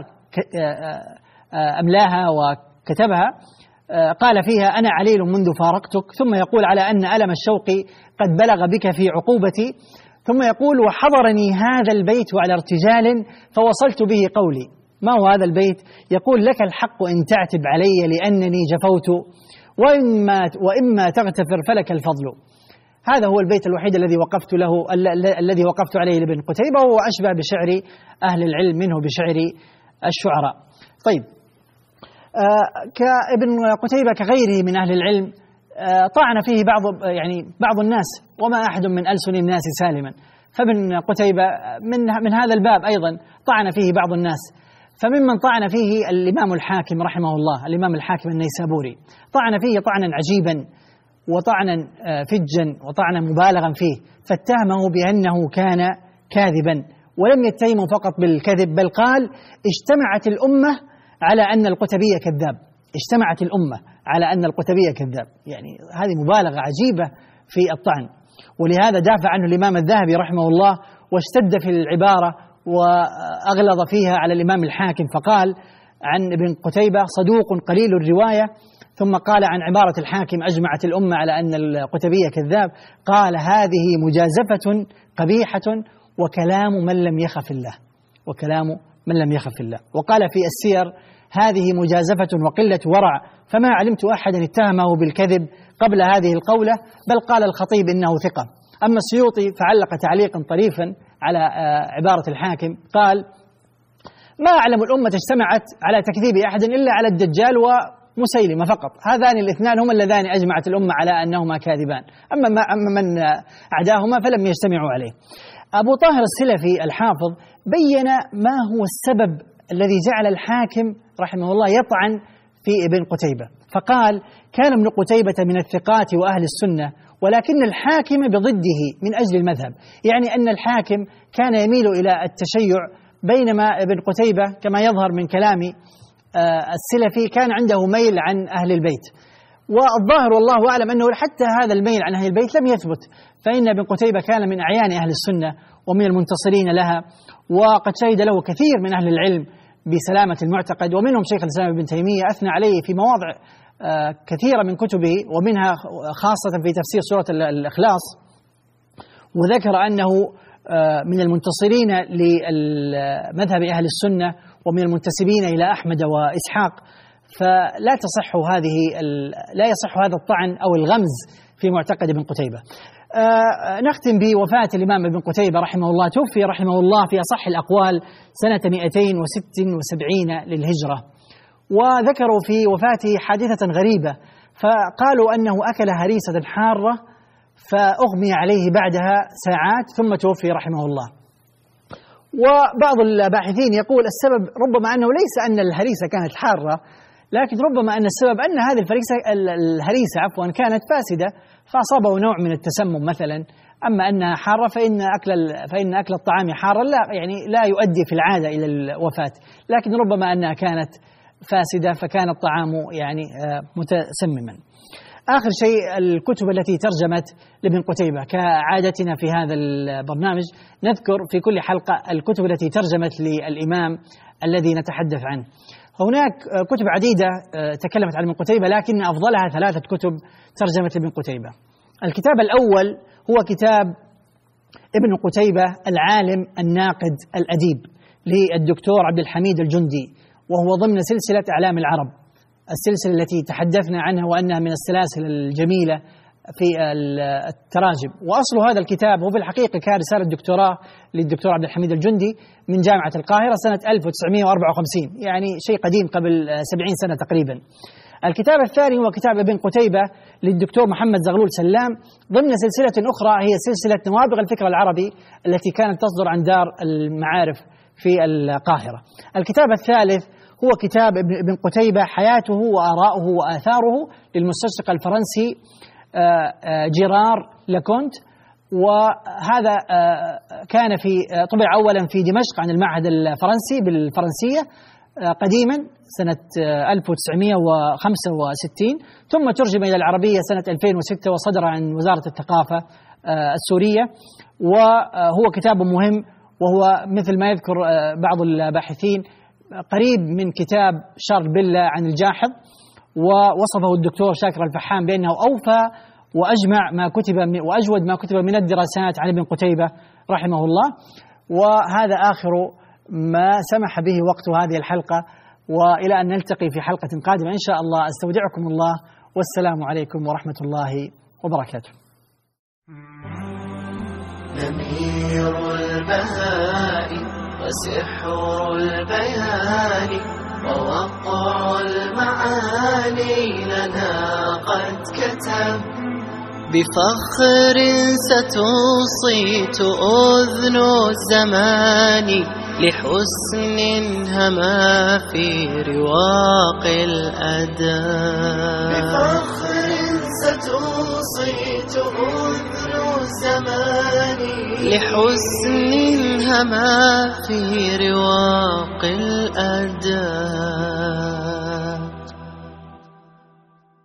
أملاها وكتبها، قال فيها: أنا عليل منذ فارقتك، ثم يقول على أن ألم الشوق قد بلغ بك في عقوبتي، ثم يقول: وحضرني هذا البيت على ارتجال فوصلت به قولي. ما هو هذا البيت؟ يقول: لك الحق إن تعتب علي لأنني جفوت، وإما تغتفر فلك الفضل. هذا هو البيت الوحيد الذي وقفت عليه لابن قتيبة، وهو أشبه بشعر أهل العلم منه بشعر الشعراء. طيب، كابن قتيبة كغيره من أهل العلم طعن فيه بعض الناس، وما أحد من ألسن الناس سالما، فابن قتيبة من هذا الباب أيضا طعن فيه بعض الناس. فممن طعن فيه الإمام الحاكم رحمه الله، الإمام الحاكم النيسابوري، طعن فيه طعنا عجيبا وطعنا فجا وطعنا مبالغا فيه، فاتهمه بأنه كان كاذبا، ولم يتهمه فقط بالكذب، بل قال: اجتمعت الأمة على أن القتبي كذاب، اجتمعت الأمة على أن القتبي كذاب. يعني هذه مبالغة عجيبة في الطعن، ولهذا دافع عنه الإمام الذهبي رحمه الله واشتد في العبارة وأغلظ فيها على الإمام الحاكم، فقال عن ابن قتيبة: صدوق قليل الرواية، ثم قال عن عبارة الحاكم: أجمعت الأمة على أن القتبي كذاب، قال: هذه مجازفة قبيحة وكلام من لم يخف الله، وكلام من لم يخف الله. وقال في السير: هذه مجازفة وقلة ورع، فما علمت أحدا اتهمه بالكذب قبل هذه القولة، بل قال الخطيب إنه ثقة. أما السيوطي فعلق تعليقا طريفا على عبارة الحاكم، قال: ما أعلم الأمة اجتمعت على تكذيب أحد إلا على الدجال ومسيلمة فقط، هذان الاثنان هما اللذان أجمعت الأمة على أنهما كاذبان، أما من أعداهما فلم يجتمعوا عليه. أبو طاهر السلفي الحافظ بين ما هو السبب الذي جعل الحاكم رحمه الله يطعن في ابن قتيبة، فقال: كان ابن قتيبة من الثقات وأهل السنة، ولكن الحاكم بضده من أجل المذهب، يعني أن الحاكم كان يميل إلى التشيع، بينما ابن قتيبة كما يظهر من كلام السلفي كان عنده ميل عن أهل البيت. والظاهر والله أعلم أنه حتى هذا الميل عن أهل البيت لم يثبت، فإن ابن قتيبة كان من أعيان أهل السنة ومن المنتصرين لها، وقد شهد له كثير من أهل العلم بسلامة المعتقد، ومنهم شيخ الإسلام ابن تيمية أثنى عليه في مواضع كثيرة من كتبه، ومنها خاصة في تفسير سورة الإخلاص، وذكر أنه من المنتصرين لمذهب أهل السنة ومن المنتسبين إلى أحمد وإسحاق، فلا لا يصح هذا الطعن أو الغمز في معتقد ابن قتيبة. نختم بوفاة الإمام ابن قتيبة رحمه الله. توفي رحمه الله في أصح الأقوال سنة 276 للهجرة، وذكروا في وفاته حادثة غريبة، فقالوا أنه أكل هريسة حارة فأغمي عليه بعدها ساعات ثم توفي رحمه الله. وبعض الباحثين يقول السبب ربما أنه ليس أن الهريسة كانت حارة، لكن ربما أن السبب أن هذه الهريسة كانت فاسدة فأصابه نوع من التسمم مثلا. أما أنها حارة فإن أكل الطعام حارا لا يؤدي في العادة إلى الوفاة، لكن ربما أنها كانت فاسدة فكان الطعام متسمما. آخر شيء الكتب التي ترجمت لابن قتيبة، كعادتنا في هذا البرنامج نذكر في كل حلقة الكتب التي ترجمت للإمام الذي نتحدث عنه. هناك كتب عديدة تكلمت عن ابن قتيبة، لكن أفضلها 3 كتب ترجمت لابن قتيبة. الكتاب الأول هو كتاب ابن قتيبة العالم الناقد الأديب للدكتور عبد الحميد الجندي، وهو ضمن سلسلة أعلام العرب، السلسلة التي تحدثنا عنها وأنها من السلاسل الجميلة في التراجم. وأصل هذا الكتاب هو في الحقيقة كان رسالة دكتوراه للدكتور عبد الحميد الجندي من جامعة القاهرة سنة 1954، يعني شيء قديم قبل 70 سنة تقريبا. الكتاب الثاني هو كتاب ابن قتيبة للدكتور محمد زغلول سلام ضمن سلسلة أخرى هي سلسلة نوابغ الفكر العربي التي كانت تصدر عن دار المعارف في القاهرة. الكتاب الثالث هو كتاب ابن قتيبة حياته وآراؤه وآثاره للمستشرق الفرنسي جيرار لكونت، وهذا كان طبع أولا في دمشق عن المعهد الفرنسي بالفرنسية قديما سنة 1965، ثم ترجم إلى العربية سنة 2006 وصدر عن وزارة الثقافة السورية. وهو كتاب مهم، وهو مثل ما يذكر بعض الباحثين قريب من كتاب شارل بيلا عن الجاحظ، ووصفه الدكتور شاكر الفحام بأنه أوفى وأجمع ما كتب وأجود ما كتب من الدراسات عن ابن قتيبة رحمه الله. وهذا آخر ما سمح به وقت هذه الحلقة، وإلى أن نلتقي في حلقة قادمة إن شاء الله، أستودعكم الله والسلام عليكم ورحمة الله وبركاته. نمير البهاء وسحر البيان ووقع المعاني لنا قد كتب، بفخر ستوصيت أذن الزمان لحسن هما في رواق الأدب. بفخر ستوصيت أذن الزمان لحسن هما في رواق الأدب.